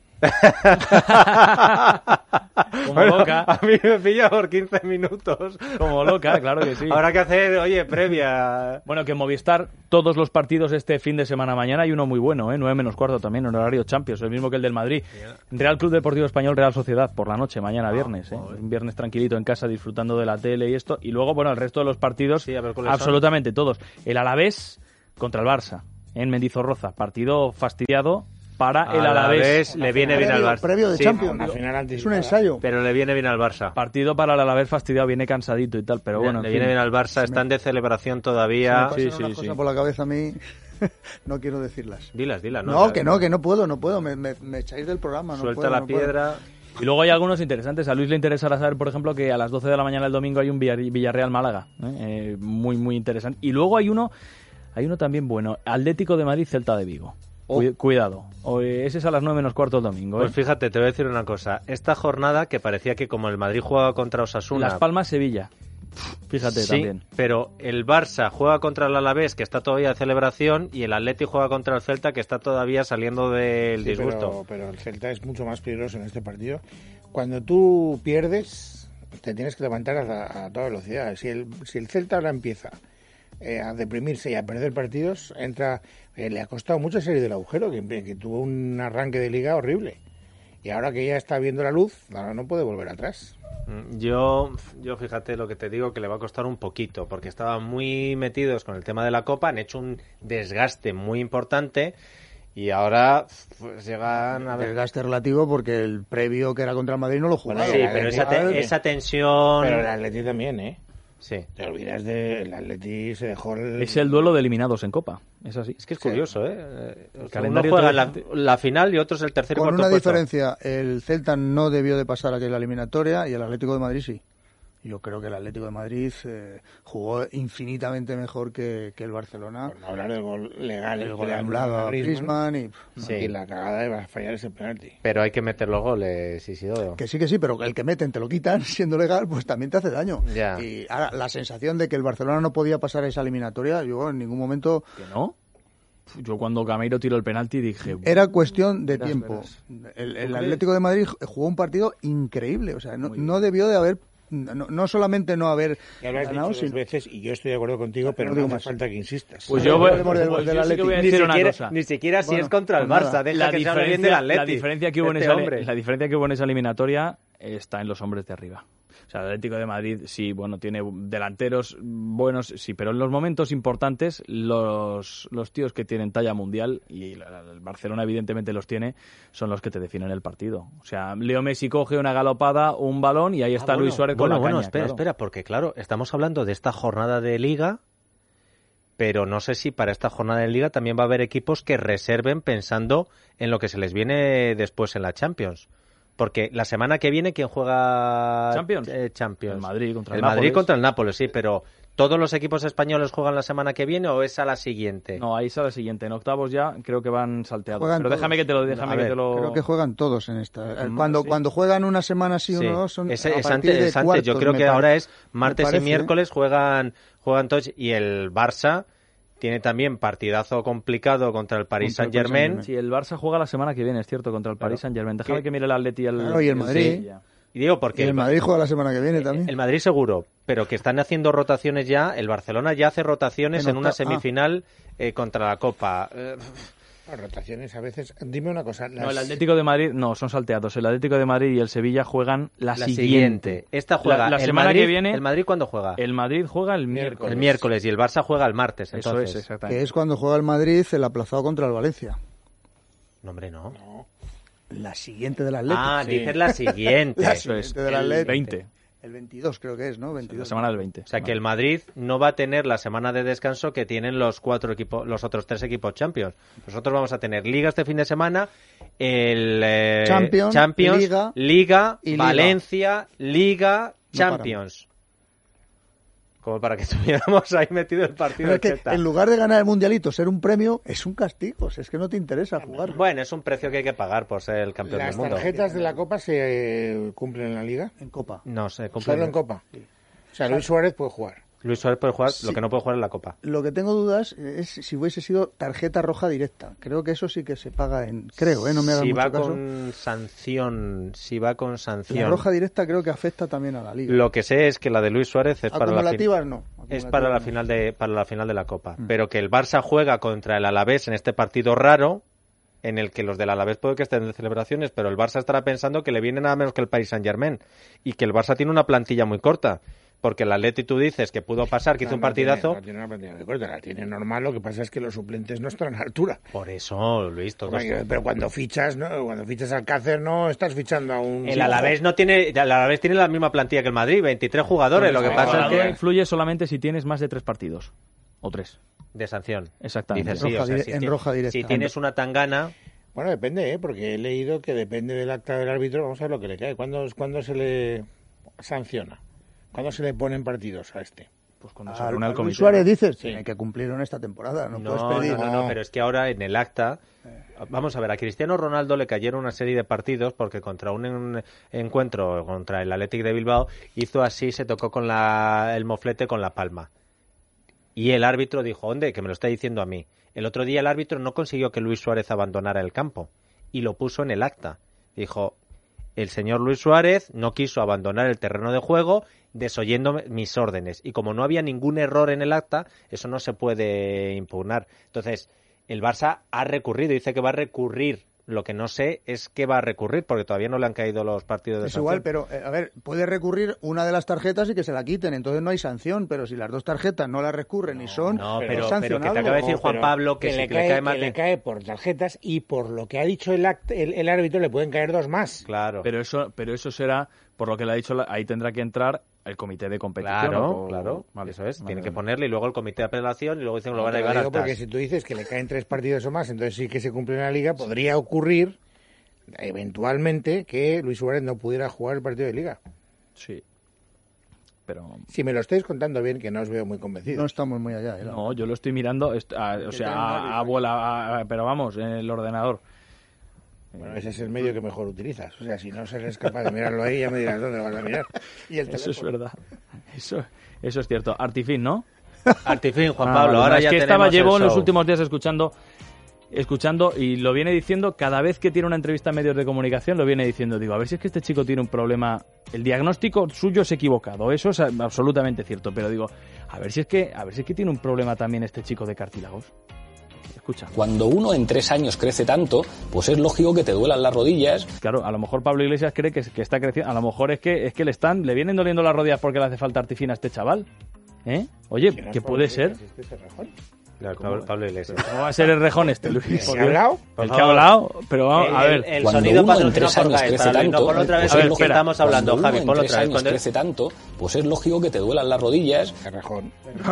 Como Bueno, loca. A mí me pilla por quince minutos. Como loca, claro que sí. Habrá que hacer, oye, previa. Bueno, que en Movistar todos los partidos este fin de semana mañana hay uno muy bueno, ¿eh? nueve menos cuarto también, en horario Champions, el mismo que el del Madrid. Real Club Deportivo Español, Real Sociedad, por la noche, mañana viernes, ¿eh? Un viernes tranquilito en casa disfrutando de la tele y esto. Y luego, bueno, el resto de los partidos, Sí, a ver cuáles son. absolutamente todos. El Alavés contra el Barça, en Mendizorroza, partido fastidiado para el Alavés. Alavés le viene bien al Previo- Barça. Previo de Sí, Champions. una final Es un anticipada. ensayo. Pero le viene bien al Barça. Partido para el Alavés fastidiado, viene cansadito y tal, pero bueno. le en viene fin. bien al Barça, están de celebración Me todavía. pasan sí, unas sí, cosas sí. por la cabeza a mí. No quiero decirlas. Dilas, dilas. No, que no, que no puedo, no puedo. Me, me, me echáis del programa. No Suelta puedo, la no puedo. piedra. Y luego hay algunos interesantes. A Luis le interesará saber, por ejemplo, que a las doce de la mañana del domingo hay un Villar- Villarreal-Málaga. ¿eh? Eh, muy, muy interesante. Y luego hay uno hay uno también bueno. Atlético de Madrid-Celta de Vigo. Oh. Cu- Cuidado. O, eh, ese es a las nueve menos cuarto el domingo. ¿eh? Pues fíjate, te voy a decir una cosa. Esta jornada, que parecía que como el Madrid jugaba contra Osasuna... Las Palmas-Sevilla. Fíjate sí, también. pero el Barça juega contra el Alavés, que está todavía de celebración, y el Atleti juega contra el Celta, que está todavía saliendo del Sí, disgusto. pero, pero el Celta es mucho más peligroso en este partido. Cuando tú pierdes, te tienes que levantar a, a toda velocidad. Si el, si el Celta ahora empieza eh, a deprimirse y a perder partidos, entra eh, le ha costado mucho salir del agujero, que, que tuvo un arranque de liga horrible. Y ahora que ya está viendo la luz, ahora no puede volver atrás. Yo, yo fíjate lo que te digo, que le va a costar un poquito, porque estaban muy metidos con el tema de la Copa, han hecho un desgaste muy importante y ahora pues, llegan a ver... Desgaste relativo porque el previo que era contra el Madrid no lo jugaba. Sí, pero esa, te- esa tensión... Pero el Atleti también, ¿eh? Sí. Te olvidas del Atleti, se dejó el... Es el duelo de eliminados en Copa, es así. Es que es curioso, ¿eh? El Uno calendario juega la, te- la final y otro es el tercer y Con cuarto una puesto. diferencia, el Celta no debió de pasar aquella eliminatoria y el Atlético de Madrid sí. Yo creo que el Atlético de Madrid eh, jugó infinitamente mejor que, que el Barcelona. Por no hablar del gol legal. El que gol le anulado a Griezmann, Griezmann y... Sí. y la cagada de fallar ese penalti. Pero hay que meter los goles, Isidoro. Que sí, que sí, pero el que meten te lo quitan siendo legal, pues también te hace daño. Ya. Y ahora, la sensación de que el Barcelona no podía pasar esa eliminatoria, yo en ningún momento... ¿Que no? Yo cuando Gameiro tiró el penalti dije... Era cuestión de Verás, tiempo. verás. El, ¿Tú el crees? Atlético de Madrid jugó un partido increíble. O sea, no, Muy no bien. debió de haber... No, no solamente no haber Ya lo has ganado, dicho dos sino... veces y yo estoy de acuerdo contigo, pero No no digo hace más. falta que insistas. Pues Bueno, yo, voy, hablemos del- pues del yo sí que voy a Atleti. Ni decir una siquiera, cosa. ni siquiera si Bueno, es contra el pues Barça. nada. Deja La que se hable bien del diferencia, Atleti. la, diferencia que hubo en Este esa, hombre. la diferencia que hubo en esa eliminatoria está en los hombres de arriba. O sea, el Atlético de Madrid sí, bueno, tiene delanteros buenos, sí, pero en los momentos importantes los, los tíos que tienen talla mundial, y la- el Barcelona evidentemente los tiene, son los que te definen el partido. O sea, Leo Messi coge una galopada, un balón y ahí está Ah, bueno, Luis Suárez con bueno, la bueno, caña, espera, claro. espera, porque claro, estamos hablando de esta jornada de Liga, pero no sé si para esta jornada de Liga también va a haber equipos que reserven pensando en lo que se les viene después en la Champions. Porque la semana que viene, ¿quién juega ¿Champions? Eh, Champions? El Madrid contra el el Madrid Nápoles. contra el Nápoles, sí, pero ¿todos los equipos españoles juegan la semana que viene o es a la siguiente? No, ahí está la siguiente. En octavos ya creo que van salteados. Juegan Pero déjame todos. que te lo... Déjame A que ver, te lo... Creo que juegan todos en esta. Eh, Mm, Cuando, sí. cuando juegan una semana sí o Sí. no, son Es, a es partir antes, de es antes. cuartos, Yo creo me que pare- ahora es me martes parece, y miércoles juegan, juegan todos y el Barça tiene también partidazo complicado contra el Paris Contra el Saint Germain. Paris Sí, el Barça juega la semana que viene, es cierto, contra el Paris Saint-Germain. Déjame ¿Qué? que mire el Atleti y el... Claro, y el Madrid. ya. Y digo Y porque el Madrid juega la semana que viene también. el Madrid seguro, pero que están haciendo rotaciones ya. El Barcelona ya hace rotaciones En en una octa- ah. semifinal eh, contra la Copa. Eh, Las rotaciones a veces... Dime una cosa. No, las- el Atlético de Madrid, no, son salteados. El Atlético de Madrid y el Sevilla juegan la, la siguiente. siguiente. Esta juega La, la el semana Madrid- que viene. ¿El Madrid cuándo juega? El Madrid juega el miércoles. El miércoles y el Barça juega el martes. Eso Entonces. es, exactamente. Que es cuando juega el Madrid el aplazado contra el Valencia. No, hombre, no. La siguiente del Atlético. Ah, sí. dices la siguiente. La Eso es, siguiente del el Atlético. veinte. El veintidós creo que es, ¿no? La veintidós. semana del veinte. O sea que el Madrid no va a tener la semana de descanso que tienen los cuatro equipos, los otros tres equipos Champions. Nosotros vamos a tener Liga este fin de semana, el eh, Champions, Liga Liga, y Liga. Valencia, Liga, No Champions. Como para que estuviéramos ahí metido el partido Pero es que ochenta. en lugar de ganar el mundialito, ser un premio, es un castigo. O sea, es que no te interesa jugar. Bueno, es un precio que hay que pagar por ser el campeón Las del mundo. tarjetas de la Copa se eh, cumplen en la Liga. En Copa. No se cumple. Solo en Copa. O sea, Luis Suárez puede jugar. Luis Suárez puede jugar, Sí. lo que no puede jugar en la Copa. Lo que tengo dudas es si hubiese sido tarjeta roja directa. Creo que eso sí que se paga en... Creo, ¿eh? No me hagan si mucho va caso. con sanción, si va con sanción. La roja directa creo que afecta también a la Liga. Lo que sé es que la de Luis Suárez es para la, fin- Acumulativas no. es Acumulativas para la no. final de para la final de la Copa, Mm. pero que el Barça juega contra el Alavés en este partido raro en el que los del Alavés puede que estén de celebraciones, pero el Barça estará pensando que le viene nada menos que el Paris Saint-Germain y que el Barça tiene una plantilla muy corta, porque el Atleti tú dices que pudo pasar, que hizo un No, no tiene- partidazo. No tiene una plantilla muy corta, la tiene normal, lo que pasa es que los suplentes no están a la altura. Por eso, Luis, todos. Oye, Pero cuando fichas, ¿no? Cuando fichas al Alcácer no estás fichando a un... El Alavés no tiene, el Alavés tiene la misma plantilla que el Madrid, veintitrés jugadores, lo que Pues, pasa La es duda que influye solamente si tienes más de tres partidos. O tres. de sanción. Exactamente. Dices, sí, Roja o sea, dire- si en ti- roja directa. Si tienes una tangana, Bueno, depende, ¿eh? Porque he leído que depende del acta del árbitro, vamos a ver lo que le cae. ¿Cuándo, ¿cuándo se le sanciona? ¿Cuándo se le ponen partidos a este? Pues cuando se Al- reúne a el Luis comité. Suárez dices, Sí. tiene que cumplirlo en esta temporada. No, no, puedes no, pedir. no, no, pero es que ahora en el acta, vamos a ver, a Cristiano Ronaldo le cayeron una serie de partidos porque contra un en- encuentro contra el Athletic de Bilbao hizo así, se tocó con la, el moflete con la palma. Y el árbitro dijo, ¿dónde? Que me lo está diciendo a mí. El otro día el árbitro no consiguió que Luis Suárez abandonara el campo y lo puso en el acta. Dijo, el señor Luis Suárez no quiso abandonar el terreno de juego desoyendo mis órdenes. Y como no había ningún error en el acta, eso no se puede impugnar. Entonces, el Barça ha recurrido, dice que va a recurrir. Lo que no sé es qué va a recurrir, porque todavía no le han caído los partidos de Es sanción. igual, pero eh, a ver, puede recurrir una de las tarjetas y que se la quiten, entonces no hay sanción, pero si las dos tarjetas no las recurren y son, No, es pero, pero que te sancionable. acaba de decir No, Juan pero Pablo que, si le, le cae, cae mal... que le cae por tarjetas y por lo que ha dicho el, act- el, el árbitro le pueden caer dos más. Claro. Pero eso, pero eso será, por lo que le ha dicho, la- ahí tendrá que entrar El comité de competición. Claro, o... claro, vale, eso es. vale, Tiene vale. que ponerle y luego el comité de apelación y luego dicen que lo van a Te llevar digo a porque si tú dices que le caen tres partidos o más, entonces sí que se cumple en la Liga, podría ocurrir eventualmente que Luis Suárez no pudiera jugar el partido de Liga. Sí. Pero... Si me lo estáis contando bien, que no os veo muy convencidos. No estamos muy allá. ¿eh? No, yo lo estoy mirando, est- a- o sea, a, a bola, a- a- pero vamos, en el ordenador. Bueno, ese es el medio que mejor utilizas. O sea, si no eres capaz de mirarlo ahí, ya me dirás dónde lo vas a mirar. Y el Eso es teléfono. verdad. Eso, eso es cierto. Artifin, ¿no? Artifin, Juan Ah, Pablo, vale, ahora es ya que tenemos estaba, el llevo en los show. últimos días escuchando, escuchando y lo viene diciendo cada vez que tiene una entrevista en medios de comunicación, lo viene diciendo, digo, a ver si es que este chico tiene un problema, el diagnóstico suyo es equivocado, eso es absolutamente cierto, pero digo, a ver si es que, a ver si es que tiene un problema también este chico de cartílagos. Escucha. Cuando uno en tres años crece tanto, pues es lógico que te duelan las rodillas. Claro, a lo mejor Pablo Iglesias cree que, que está creciendo, a lo mejor es que es que le están, le vienen doliendo las rodillas porque le hace falta Artifin a este chaval, ¿eh? Oye, ¿qué puede ser? Claro, Pablo, Pablo Iglesias. ¿Cómo va a ser el rejón este, Luis? ¿El que ha hablado? El que ha hablado, pero vamos, a ver. El, el Cuando sonido uno en patrocinado tres por años Gael, crece para Luis, no, tanto, ponlo otra vez pues en es lo que lógico. estamos hablando, Cuando Javi, uno ponlo en otra tres vez. años Cuando- crece tanto, pues es lógico que te duelan las rodillas. El rejón.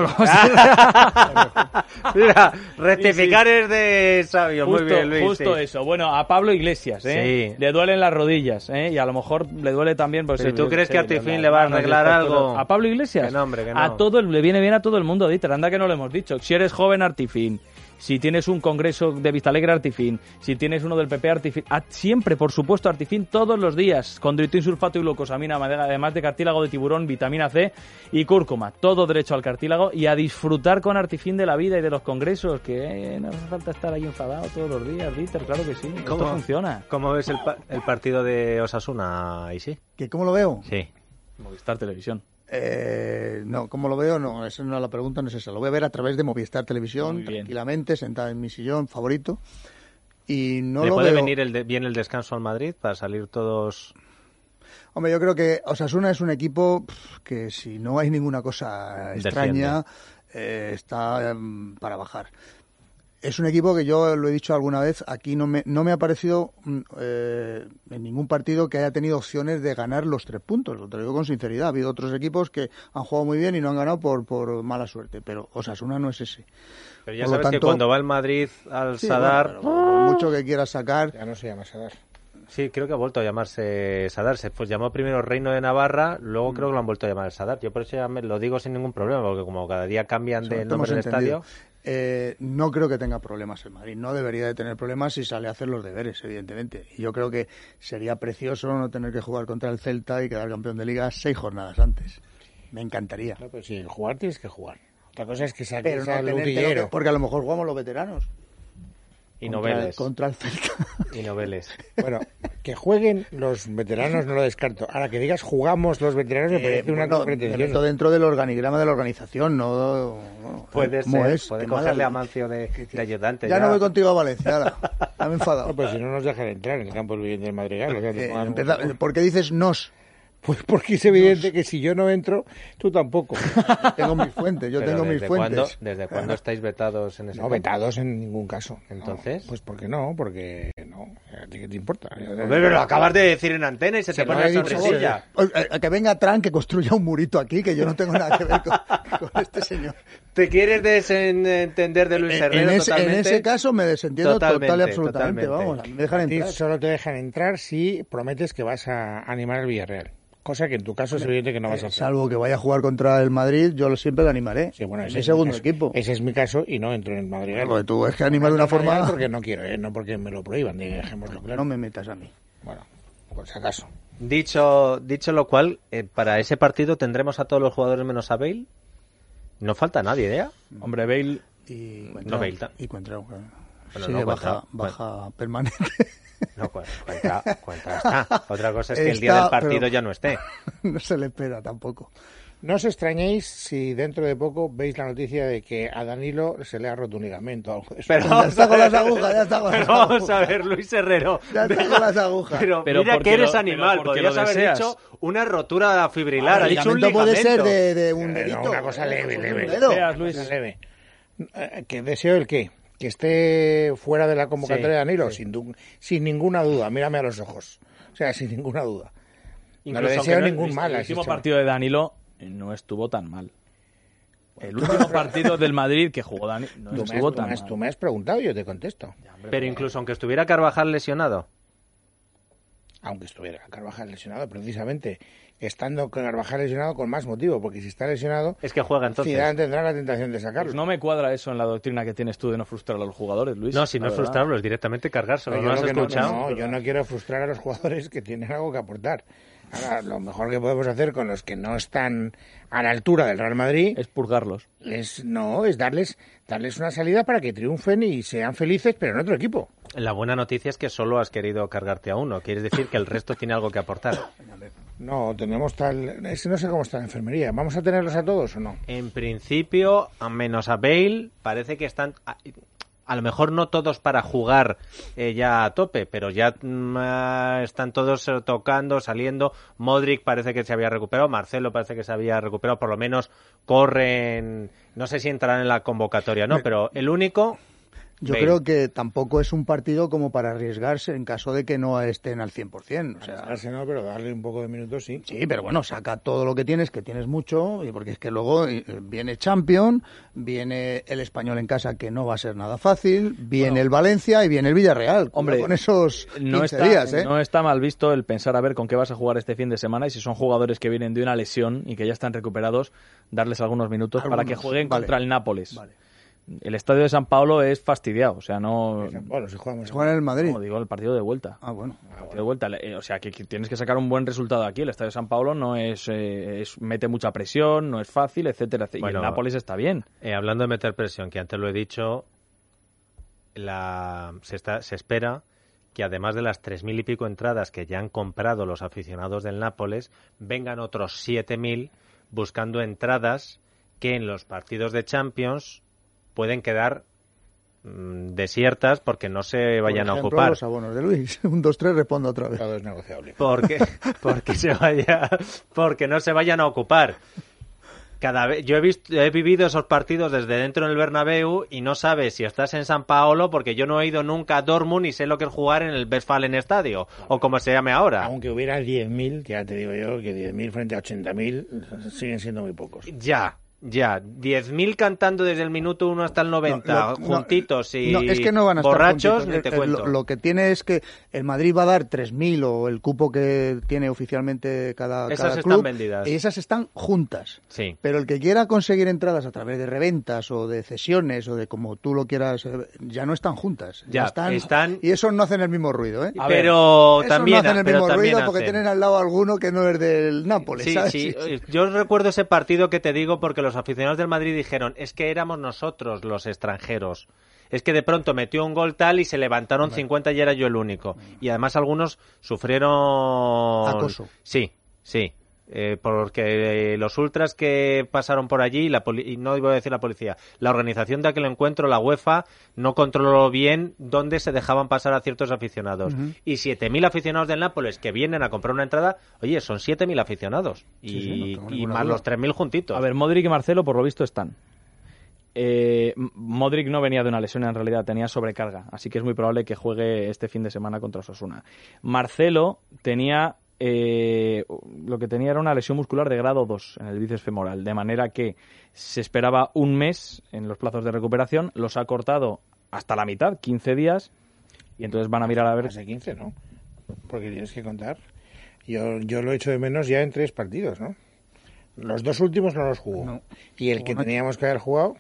Mira, rectificar es de sabio, muy Justo, bien, Luis. justo sí. eso. Bueno, a Pablo Iglesias, ¿eh? Sí. Le duelen las rodillas, ¿eh? Y a lo mejor le duele también... Pues, Pero el- ¿tú yo crees qué que sé, Artifin las le va a manos, arreglar el factor- algo? ¿A Pablo Iglesias? Que no, hombre, que no. A todo el, le viene bien a todo el mundo, Dieter. Anda que no lo hemos dicho. Si eres joven, Artifin. Si tienes un congreso de Vistalegre, Artifin. Si tienes uno del P P, Artifin. A- siempre, por supuesto, Artifin todos los días. Condroitin, sulfato y glucosamina, además de cartílago de tiburón, vitamina C y cúrcuma. Todo derecho al cartílago y a disfrutar con Artifin de la vida y de los congresos. Que eh, no hace falta estar ahí enfadado todos los días, Dieter. Claro que sí. Esto ¿Cómo? funciona. ¿Cómo ves el, pa- el partido de Osasuna, Isi? ¿Que ¿Cómo lo veo? Sí. Movistar Televisión. Eh, no, ¿cómo lo veo? No, esa no es la pregunta, no es esa. Lo voy a ver a través de Movistar Televisión, Muy bien. tranquilamente, sentado en mi sillón favorito. Y no ¿Le lo puede veo... venir el de- bien el descanso al Madrid para salir todos...? Hombre, yo creo que Osasuna es un equipo pff, que si no hay ninguna cosa extraña, eh, está mm, para bajar. Es un equipo que yo lo he dicho alguna vez, aquí no me, no me ha parecido mm, eh, en ningún partido que haya tenido opciones de ganar los tres puntos. Lo te lo digo con sinceridad. Ha habido otros equipos que han jugado muy bien y no han ganado por, por mala suerte, pero Osasuna no es ese. Pero ya Por lo sabes que tanto- cuando va el Madrid al Sí, Sadar... bueno, pero por mucho que quiera sacar... Ya no se llama Sadar. Sí, creo que ha vuelto a llamarse Sadar. Se pues llamó primero Reino de Navarra, luego creo que lo han vuelto a llamar Sadar. Yo por eso ya me lo digo sin ningún problema, porque como cada día cambian Eso, de te nombre del hemos entendido. estadio... Eh, no creo que tenga problemas el Madrid. No debería de tener problemas si sale a hacer los deberes, evidentemente. Y yo creo que sería precioso no tener que jugar contra el Celta y quedar campeón de Liga seis jornadas antes. Me encantaría. No, pero si jugar tienes que jugar. Otra cosa es que Pero saques no al tenerte lo utillero. que- porque a lo mejor jugamos los veteranos. Y Contra el- noveles. Contra el Celta. Y noveles. Bueno, que jueguen los veteranos no lo descarto. Ahora, que digas jugamos los veteranos me parece Eh, una bueno, me pretensión. meto dentro del organigrama de la organización, no... no Puede ¿cómo ser, es? puede Qué cogerle mala- a Mancio de, de ayudante. Ya no voy contigo a Valencia, ahora. Ya me he enfadado. No, pues si no nos dejan entrar en el campo del Viviente del Madrigal. O sea, te Eh, pongas empeza- un- ¿Por qué dices nos? Pues porque es evidente que si yo no entro, tú tampoco. Tengo mis fuentes, yo Pero tengo mis ¿desde fuentes. cuándo- ¿Desde cuándo estáis vetados en ese No, campo? vetados en ningún caso. Entonces. No, pues porque no, porque no. ¿A ti qué te importa? Hombre, pero lo acabas de decir en antena y se Se te lo pone he la dicho, sonrisilla. Oye, eh, que venga Trump, que construya un murito aquí, que yo no tengo nada que ver con, con este señor. ¿Te quieres desentender de Luis En, Herrero en ese, en totalmente? ese caso me desentiendo Totalmente, total y absolutamente. totalmente. Vamos, a mí me dejan A ti entrar. solo te dejan entrar si prometes que vas a animar al Villarreal. Cosa que en tu caso es evidente que no vas a Eh, hacer. salvo que vaya a jugar contra el Madrid, yo lo- siempre lo animaré. Sí, bueno, es ese mi es segundo caso. equipo. Ese es mi caso y no entro en el Madrigal. Porque tú es que animar de una forma... Porque no quiero, ¿eh? No porque me lo prohíban, dejémoslo claro. No me metas a mí. Bueno, por si acaso. Dicho, dicho lo cual, eh, para ese partido tendremos a todos los jugadores menos a Bale. No falta nadie, ¿eh? Hombre, Bale... Y No, Bale ta- Y Cuentra, claro. Bueno, Sí, no, de Cuentra- baja, baja permanente. No, cu- cuenta, cuenta está. Otra cosa es que el día Está, del partido pero- ya no esté. No se le espera tampoco. No os extrañéis si dentro de poco veis la noticia de que a Danilo se le ha roto un ligamento o algo de eso. Pero Ya está con las agujas, ya está con Pero las vamos agujas. a ver, Luis Herrero. Ya está con las agujas. Pero, Pero mira porque que eres lo- animal. pero porque Podrías lo haber deseas. dicho una rotura fibrilar. Ha El dicho un ligamento puede ligamento. ser de, de un Eh, no, dedito. una cosa leve, Un leve. dedo. Deseas, Luis. Cosa leve. Eh, ¿Que deseo el qué? ¿Que esté fuera de la convocatoria Sí, de Danilo? sí. Sin, du- sin ninguna duda, mírame a los ojos. O sea, sin ninguna duda. No le Incluso deseo aunque ningún el mal a El ese último chaval. partido de Danilo no estuvo tan mal. El último partido del Madrid que jugó Dani no tú estuvo me has, tan tú me has, mal. Tú me has preguntado y yo te contesto. Ya, hombre, pero incluso aunque estuviera Carvajal lesionado. Aunque estuviera Carvajal lesionado, precisamente, estando con Carvajal lesionado con más motivo, porque si está lesionado... Es que juega entonces. Zidane tendrá la tentación de sacarlo. Pues no me cuadra eso en la doctrina que tienes tú de no frustrar a los jugadores, Luis. No, si no es frustrarlo, es directamente cargárselo. No, ¿No yo has lo que escuchado? No, no, yo no quiero frustrar a los jugadores que tienen algo que aportar. Ahora, lo mejor que podemos hacer con los que no están a la altura del Real Madrid es purgarlos. Es, no, es darles, darles una salida para que triunfen y sean felices, pero en otro equipo. La buena noticia es que solo has querido cargarte a uno. Quieres decir que el resto tiene algo que aportar. No, tenemos tal... Es, no sé cómo está la enfermería. ¿Vamos a tenerlos a todos o no? En principio, a menos a Bale, parece que están... A, a lo mejor no todos para jugar eh, ya a tope, pero ya mm, están todos eh, tocando, saliendo. Modric parece que se había recuperado, Marcelo parece que se había recuperado, por lo menos corren... No sé si entrarán en la convocatoria, ¿no? Pero el único... Yo Bale. creo que tampoco es un partido como para arriesgarse en caso de que no estén al cien por ciento. O sea, arriesgarse no, pero darle un poco de minutos sí. Sí, pero bueno, saca todo lo que tienes, que tienes mucho, y porque es que luego viene Champions, viene el Español en casa, que no va a ser nada fácil, viene bueno, el Valencia y viene el Villarreal. Hombre, con esos no quince está, días, ¿eh? No está mal visto el pensar a ver con qué vas a jugar este fin de semana y si son jugadores que vienen de una lesión y que ya están recuperados, darles algunos minutos algunos, para que jueguen vale. contra el Nápoles. Vale. El estadio de San Paulo es fastidiado, o sea, no... Bueno, se juega, se juega en el Madrid. No, digo, el partido de vuelta. Ah, bueno. El partido de vuelta, o sea, que, que tienes que sacar un buen resultado aquí. El estadio de San Paulo no es, eh, es mete mucha presión, no es fácil, etcétera, etcétera. Bueno, y el Nápoles está bien. Eh, hablando de meter presión, que antes lo he dicho, la, se, está, se espera que además de las tres mil y pico entradas que ya han comprado los aficionados del Nápoles, vengan otros siete mil buscando entradas que en los partidos de Champions pueden quedar mmm, desiertas porque no se vayan Por ejemplo, a ocupar. Los abonos de Luis. Un, dos, tres, respondo otra vez. Todo es negociable. Porque, porque, se vaya, porque no se vayan a ocupar. Cada vez, yo he visto, he vivido esos partidos desde dentro del Bernabéu y no sabes si estás en San Paolo porque yo no he ido nunca a Dortmund y sé lo que es jugar en el Westfalen Estadio o como se llame ahora. Aunque hubiera diez mil, ya te digo yo que diez mil frente a ochenta mil siguen siendo muy pocos. Ya. Ya, diez mil cantando desde el minuto uno hasta el noventa, no, lo, juntitos y no, es que no van a borrachos, estar ni te cuento. Lo, lo que tiene es que el Madrid va a dar tres mil o el cupo que tiene oficialmente cada, esas cada están club. vendidas. Y esas están juntas. Sí. Pero el que quiera conseguir entradas a través de reventas o de cesiones o de como tú lo quieras, ya no están juntas. Ya, ya están, están... Y esos no hacen el mismo ruido, ¿eh? A pero esos también no hacen el pero mismo ruido hacen. porque tienen al lado alguno que no es del Nápoles, sí, ¿sabes? Sí, sí, sí. Yo recuerdo ese partido que te digo porque los aficionados del Madrid dijeron, es que éramos nosotros los extranjeros. Es que de pronto metió un gol tal y se levantaron bueno. cincuenta y era yo el único. Y además algunos sufrieron... Acoso. Sí, sí. Eh, porque eh, los ultras que pasaron por allí, la poli- y no iba a decir la policía, la organización de aquel encuentro, la UEFA, no controló bien dónde se dejaban pasar a ciertos aficionados. Uh-huh. Y siete mil aficionados del Nápoles que vienen a comprar una entrada, oye, son siete mil aficionados. Y, sí, sí, no y más duda. Los tres mil juntitos. A ver, Modric y Marcelo por lo visto están. Eh, Modric no venía de una lesión, en realidad tenía sobrecarga, así que es muy probable que juegue este fin de semana contra Osasuna. Marcelo tenía... Eh, lo que tenía era una lesión muscular de grado dos en el bíceps femoral, de manera que se esperaba un mes en los plazos de recuperación, los ha cortado hasta la mitad, quince días, y entonces van a mirar a ver... Más de quince, ¿no? Porque tienes que contar. Yo, yo lo he hecho de menos ya en tres partidos, ¿no? Los dos últimos no los jugó. No. Y el que bueno, teníamos que haber jugado...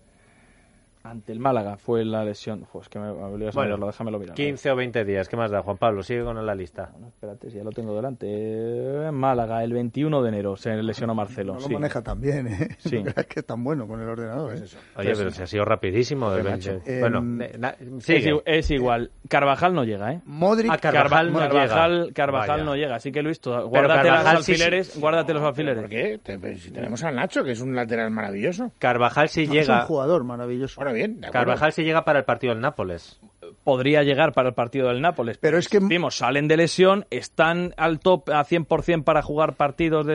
Ante el Málaga fue la lesión. Uf, es que me, me olvidé bueno, mirarlo, déjamelo mirar. quince o veinte días, ¿qué más da, Juan Pablo? Sigue con la lista. No, espérate, si ya lo tengo delante. Málaga, el veintiuno de enero se lesionó Marcelo. No lo sí. maneja tan bien, ¿eh? Sí. No creas que es tan bueno con el ordenador, ¿eh? Oye, pero se ha sido rapidísimo. De veinte. Eh, bueno, na, es, es igual. Carvajal no llega, ¿eh? Modric, ah, Carvajal, Carvajal, no Carvajal, llega. Carvajal no llega. Así que, Luis, toda, guárdate los alfileres. Sí, sí. Guárdate los alfileres. ¿Por qué? Te, si tenemos al Nacho, que es un lateral maravilloso. Carvajal sí no, llega. Es un jugador maravilloso. Ahora bien, Carvajal si llega para el partido del Nápoles. Podría llegar para el partido del Nápoles. Pero es que... Vimos, salen de lesión, están al top a cien por ciento para jugar partidos de este...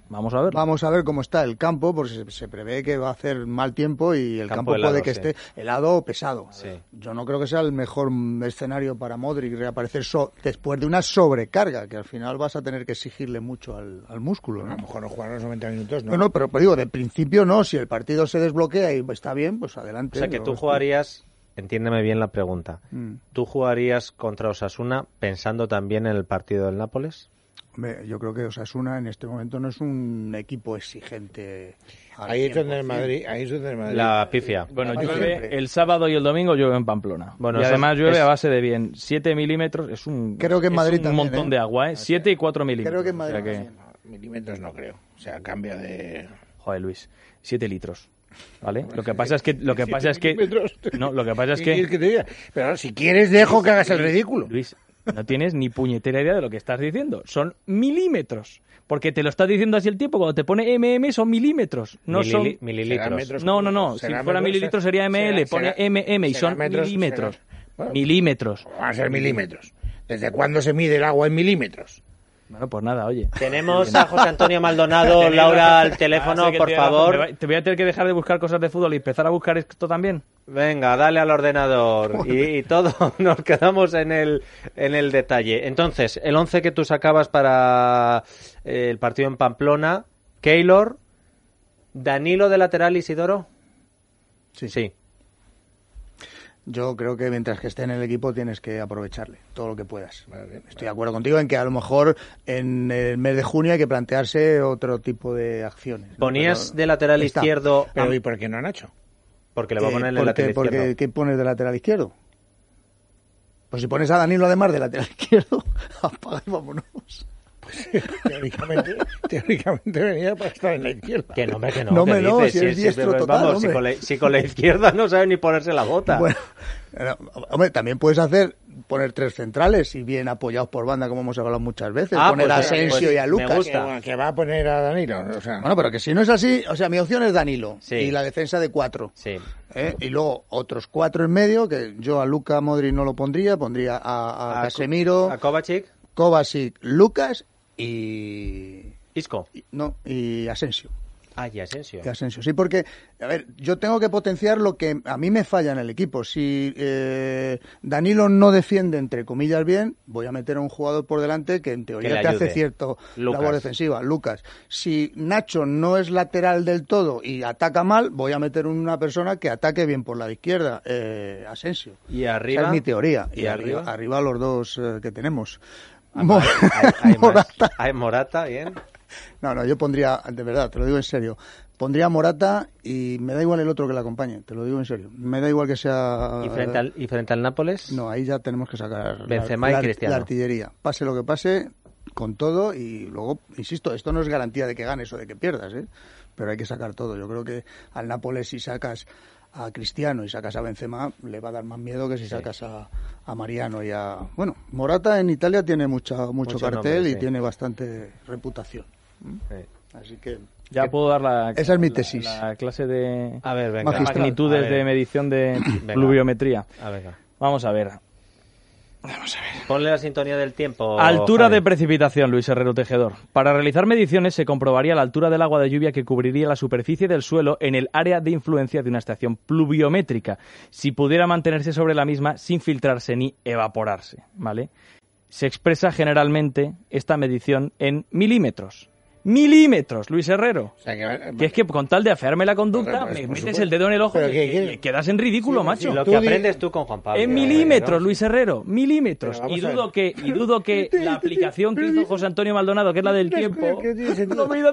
Vamos a ver. Vamos a ver cómo está el campo, porque se, se prevé que va a hacer mal tiempo y el campo, campo helado, puede que sí. esté helado o pesado. Sí. Yo no creo que sea el mejor escenario para Modric reaparecer so, después de una sobrecarga, que al final vas a tener que exigirle mucho al, al músculo, ¿no? A lo mejor no jugar los noventa minutos, ¿no? No, no, pero, pero digo, de principio no, si el partido se desbloquea y está bien, pues adelante. O sea, que tú jugarías, entiéndeme bien la pregunta, mm. ¿tú jugarías contra Osasuna pensando también en el partido del Nápoles? Hombre, yo creo que Osasuna en este momento no es un equipo exigente. Ahí es donde el Madrid, ahí es donde el Madrid. La pifia. Bueno, llueve el sábado y el domingo llueve en Pamplona. Bueno, y además llueve es... a base de bien. siete milímetros es un, creo que en Madrid es un también, montón ¿eh? de agua, ¿eh? siete y cuatro milímetros. Creo que en Madrid o sea que... no, milímetros no creo. O sea, cambia de... Joder, Luis, siete litros. ¿Vale? Lo que pasa es que lo que pasa es que no, lo que pasa es que, que te diga? Pero si quieres dejo que hagas el ridículo. Luis, no tienes ni puñetera idea de lo que estás diciendo. Son milímetros. Porque te lo estás diciendo así el tiempo. Cuando te pone M M son milímetros. No Milili- son mililitros. No, no, no. Si fuera mililitros sería M L. Pone M M y son metros, milímetros. Será, bueno, milímetros. Van a ser milímetros. ¿Desde cuándo se mide el agua en milímetros? Bueno, pues nada, oye. Tenemos a José Antonio Maldonado, Laura, al teléfono, por favor. Va, te voy a tener que dejar de buscar cosas de fútbol y empezar a buscar esto también. Venga, dale al ordenador y, y todo nos quedamos en el en el detalle. Entonces, el once que tú sacabas para eh, el partido en Pamplona, Keylor, Danilo de lateral, Isidoro. Sí, sí. Yo creo que mientras que esté en el equipo tienes que aprovecharle todo lo que puedas. Vale, estoy de acuerdo contigo en que a lo mejor en el mes de junio hay que plantearse otro tipo de acciones, ¿no? Ponías Pero de lateral está. izquierdo... Pero ¿y por qué no han hecho? Porque le va a poner eh, en el lateral porque, izquierdo. Porque, ¿qué pones de lateral izquierdo? Pues si pones a Danilo además de lateral izquierdo, apaga y vámonos. Pues, teóricamente, teóricamente venía para estar en la izquierda. Que no, hombre, que no. No, ¿qué me no, dices? si es si, diestro si, total, vamos, si, con la, si con la izquierda no sabe ni ponerse la bota. Bueno, hombre, también puedes hacer poner tres centrales y bien apoyados por banda, como hemos hablado muchas veces. Ah, poner pues, a Asensio pues, y a Lucas. Me gusta. Que, que va a poner a Danilo. O sea. Bueno, pero que si no es así, o sea, mi opción es Danilo sí. y la defensa de cuatro. Sí. ¿Eh? Y luego otros cuatro en medio, que yo a Luka Modric no lo pondría, pondría a, a, a Casemiro, a Kovacic, Kovacic, Lucas y... Isco. Y, no, y Asensio. Ah, y Asensio. Y Asensio, sí, porque, a ver, yo tengo que potenciar lo que a mí me falla en el equipo. Si eh, Danilo no defiende, entre comillas, bien, voy a meter a un jugador por delante que en teoría te hace cierto Lucas. labor defensiva, Lucas. Si Nacho no es lateral del todo y ataca mal, voy a meter una persona que ataque bien por la izquierda, eh, Asensio. Y arriba. Esa es mi teoría. Y, y arriba, arriba, arriba los dos eh, que tenemos. Ah, Mo- hay, hay, Morata. Hay Morata, bien. No, no, yo pondría, de verdad, te lo digo en serio, pondría Morata y me da igual el otro que la acompañe, te lo digo en serio. Me da igual que sea... ¿Y frente al, y frente al Nápoles? No, ahí ya tenemos que sacar Benzema la, y Cristiano. la artillería. Pase lo que pase, con todo, y luego, insisto, esto no es garantía de que ganes o de que pierdas, ¿eh? Pero hay que sacar todo. Yo creo que al Nápoles, si sacas a Cristiano y sacas a Benzema, le va a dar más miedo que si sí. sacas a, a Mariano y a... Bueno, Morata en Italia tiene mucha, mucho, mucho cartel nombre, y sí. tiene bastante reputación. Sí. Así que... Ya que, puedo dar la, esa es mi tesis. La, la clase de a ver, venga. magnitudes ver. de medición de venga. pluviometría. A ver. Vamos a ver. Vamos a ver. Ponle la sintonía del tiempo. Altura Javi. de precipitación, Luis Herrero Tejedor. Para realizar mediciones se comprobaría la altura del agua de lluvia que cubriría la superficie del suelo en el área de influencia de una estación pluviométrica, si pudiera mantenerse sobre la misma sin filtrarse ni evaporarse, ¿vale? Se expresa generalmente esta medición en milímetros. Milímetros, Luis Herrero. O sea, que, que es que con tal de afearme la conducta, pues, me metes supuesto. el dedo en el ojo y que, quedas en ridículo, sí, macho. Sí, lo que aprendes tú con Juan Pablo. En milímetros, ¿no? Luis Herrero, milímetros. Y dudo que y dudo que la aplicación que hizo José Antonio Maldonado, que es la del tiempo, no me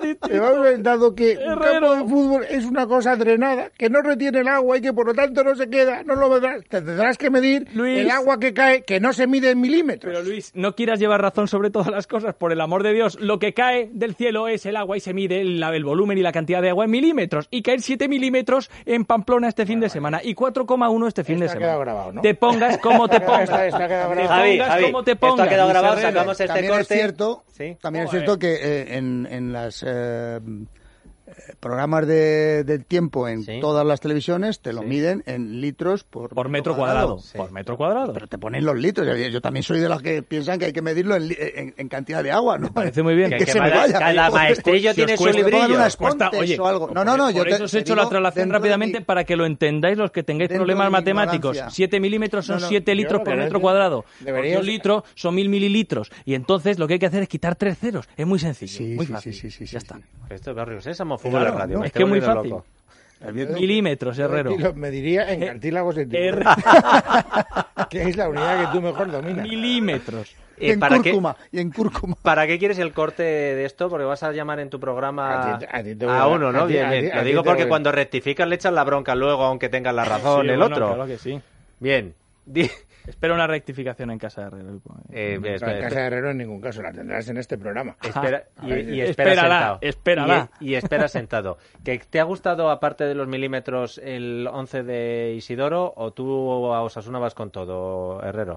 dado que un campo de fútbol es una cosa drenada, que no retiene el agua y que por lo tanto no se queda, no lo verás. Te tendrás que medir Luis, el agua que cae, que no se mide en milímetros. Pero Luis, no quieras llevar razón sobre todas las cosas, por el amor de Dios. Lo que cae del cielo es el agua y se mide El, el volumen y la cantidad de agua en milímetros, y caer siete milímetros en Pamplona este fin de semana y cuatro coma uno este fin de semana. Grabado, ¿no? Te pongas como te pongas. Está, está te pongas Javi, Javi, como te pongas. Esto ha quedado grabado, sacamos este también corte. Es cierto, ¿Sí? También oh, es cierto eh. que eh, en, en las... Eh, programas de, del tiempo en Sí. todas las televisiones te lo Sí. miden en litros por, Por metro cuadrado. Sí. Por metro cuadrado. Pero te ponen los litros. Yo, yo también soy de los que piensan que hay que medirlo en, li- en, en cantidad de agua, ¿no? Parece muy bien. Que, Que- se que me cada- vaya. cada Joder, maestrillo pues, tiene si su os cuesta, librillo. pongan unas Cuesta- Pontes oye, o algo. No, no, no. Por yo eso te- os he te hecho digo la traslación dentro de rápidamente mi- para que lo entendáis los que tengáis dentro problemas de mi matemáticos. ignorancia. siete milímetros son No, no, siete yo litros lo por que no metro entiendo- cuadrado. deberías- Porque un litro son mil mililitros. Y entonces lo que hay que hacer es quitar tres ceros. Es muy sencillo. Sí, muy sí, fácil. sí, sí, sí, ya sí, está. sí. Esto es Barrio Sésamo, fútbol Claro, de radio. no, me es estoy que es muy volviendo fácil. loco. Milímetros, Herrero. Lo mediría en cartílagos de R- tiburón, que es la unidad que tú mejor dominas. Milímetros. Y Eh, en ¿para, qué, cúrcuma. Y en cúrcuma. ¿Para qué quieres el corte de esto? Porque vas a llamar en tu programa A ti- a ti te voy a- uno, ¿no? a ti- Bien, a bien. ti- a Lo ti digo te porque voy a- cuando rectificas le echas la bronca luego, aunque tengas la razón, Sí, el bueno, otro. Claro que sí. Bien. Di- Espera una rectificación en casa de Herrero. Eh, No, espera, en casa espera. de Herrero en ningún caso, la tendrás en este programa. Espera, Ah, y, a ver, y espera espérala, sentado. espérala. Y, y espera sentado. ¿Que te ha gustado, aparte de los milímetros, el once de Isidoro o tú a Osasuna vas con todo, Herrero?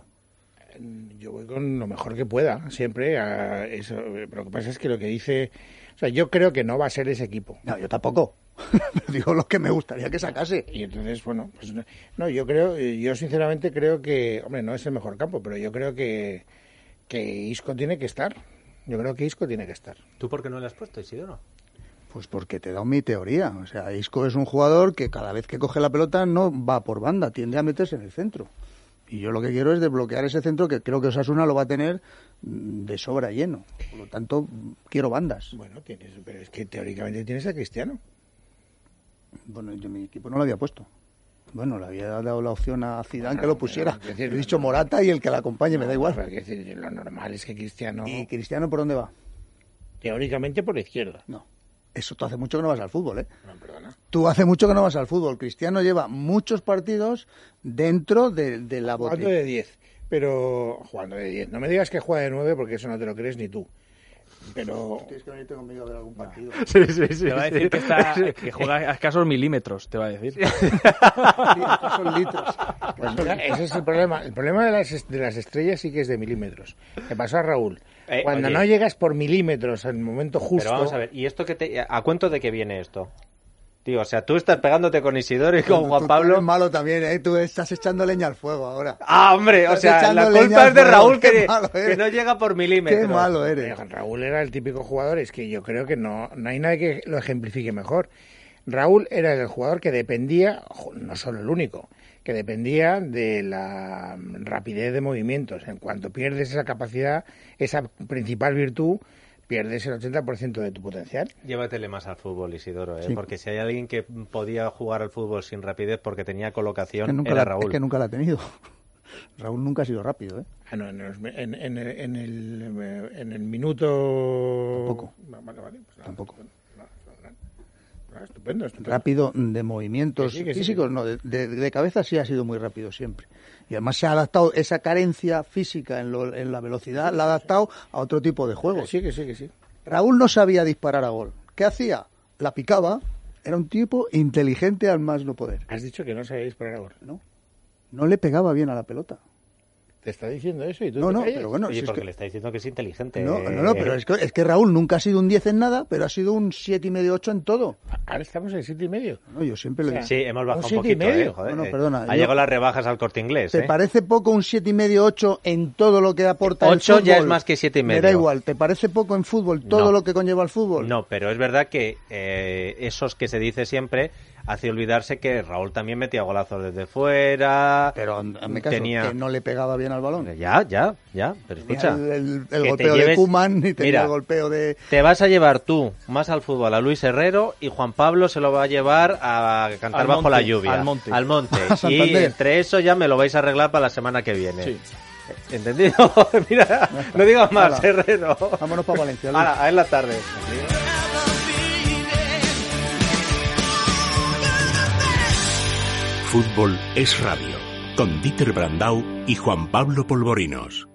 Yo voy con lo mejor que pueda, siempre. A eso. Pero lo que pasa es que lo que dice... O sea, yo creo que no va a ser ese equipo. No, yo tampoco. Pero digo lo que me gustaría que sacase. Y entonces, bueno, pues no, no, yo creo, yo sinceramente creo que, hombre, no es el mejor campo, pero yo creo que, que Isco tiene que estar. Yo creo que Isco tiene que estar. ¿Tú por qué no le has puesto, Isidoro? Pues porque te da mi teoría. O sea, Isco es un jugador que cada vez que coge la pelota no va por banda, tiende a meterse en el centro. Y yo lo que quiero es desbloquear ese centro que creo que Osasuna lo va a tener mm, de sobra lleno. Por lo tanto, mm, quiero bandas. Bueno, tienes, pero es que teóricamente tienes a Cristiano. Bueno, yo mi equipo no lo había puesto. Bueno, le había dado la opción a Zidane que lo pusiera. pero, es decir, He dicho Morata y el que la acompañe, me da igual. Pero, es decir, lo normal es que Cristiano, ¿Y Cristiano por dónde va? teóricamente por la izquierda. No. Eso tú hace mucho que no vas al fútbol, ¿eh? No, perdona. Tú hace mucho que no vas al fútbol. Cristiano lleva muchos partidos dentro de, de la Jugando botella. de diez, pero jugando de diez. No me digas que juega de nueve porque eso no te lo crees ni tú. Pero Tienes que venirte conmigo a ver algún partido. Sí, sí, sí. Te va a decir que, está, que juega a escasos milímetros, te va a decir. Son litros. pues mira, ese es el problema. El problema de las, est- de las estrellas sí que es de milímetros. Le pasó a Raúl. Eh, Cuando oye. no llegas por milímetros en el momento justo... Pero vamos a ver, ¿y esto que te, a cuento de qué viene esto? Tío, o sea, tú estás pegándote con Isidoro y con Tú- Juan tú Pablo. eres malo también, ¿eh? Tú estás echando leña al fuego ahora. Ah, hombre, o Estás sea, echando la leña culpa al es de fuego. Raúl Qué que, malo que eres. no llega por milímetros. Qué malo Eh, eres. Raúl era el típico jugador, es que yo creo que no, no hay nadie que lo ejemplifique mejor. Raúl era el jugador que dependía, ojo, no solo el único, que dependía de la rapidez de movimientos. En cuanto pierdes esa capacidad, esa principal virtud, pierdes el ochenta por ciento de tu potencial. Llévatele más al fútbol, Isidoro, ¿eh? Sí. Porque si hay alguien que podía jugar al fútbol sin rapidez porque tenía colocación, Que nunca era la, Raúl. es que nunca la ha tenido. Raúl nunca ha sido rápido, ¿eh? Ah, no, en, los- en- en el, en, el, en el minuto... Tampoco. Vale, vale, pues nada, Tampoco. estupendo. No, estupendo, estupendo. Rápido de movimientos Que sí, que sí, físicos, que sí. no, de, de- de cabeza sí ha sido muy rápido siempre. Y además se ha adaptado esa carencia física en, lo- en la velocidad, la ha adaptado a otro tipo de Que juegos. sí, que sí, que sí. Raúl no sabía disparar a gol. ¿Qué hacía? La picaba. Era un tipo inteligente al más no poder. Has dicho que no sabéis disparar ahora. No, no le pegaba bien a la pelota. Te está diciendo eso y tú No, te no, callas. pero bueno, Oye, si es porque que- le está diciendo que es inteligente. No, eh. no, no, pero es que, es que Raúl nunca ha sido un diez en nada, pero ha sido un siete y medio, ocho en todo. Ahora estamos en siete y medio. No, yo siempre lo he O sea, dicho. Sí, hemos bajado Un un, siete y poquito, medio. eh, joder. No, no, eh. perdona, Ha yo- llegado las rebajas al Corte Inglés, ¿Te ¿eh? parece poco un siete y medio, ocho en todo lo que aporta el Ocho fútbol? ya es más que siete y Me da medio. igual. ¿Te parece poco en fútbol todo No. lo que conlleva el fútbol? No, pero es verdad que eh, esos que se dice siempre hace olvidarse que Raúl también metía golazos desde fuera. Pero hazme caso, tenía... que no le pegaba bien al balón. Ya, ya, ya, pero Tenía escucha. el, el- el que te golpeo de lleves- Koeman y tenía Mira, el golpeo de... Te vas a llevar tú más al fútbol a Luis Herrero y Juan Pablo se lo va a llevar a cantar Al bajo monte, la lluvia. al monte. Al monte. A Y Santander. entre eso ya me lo vais a arreglar para la semana que viene. Sí. ¿Entendido? Mira, no digas más, Hala. Herrero. Vámonos para Valencia. Luis. Ahora, es la tarde. Fútbol es radio, con Dieter Brandau y Juan Pablo Polvorinos.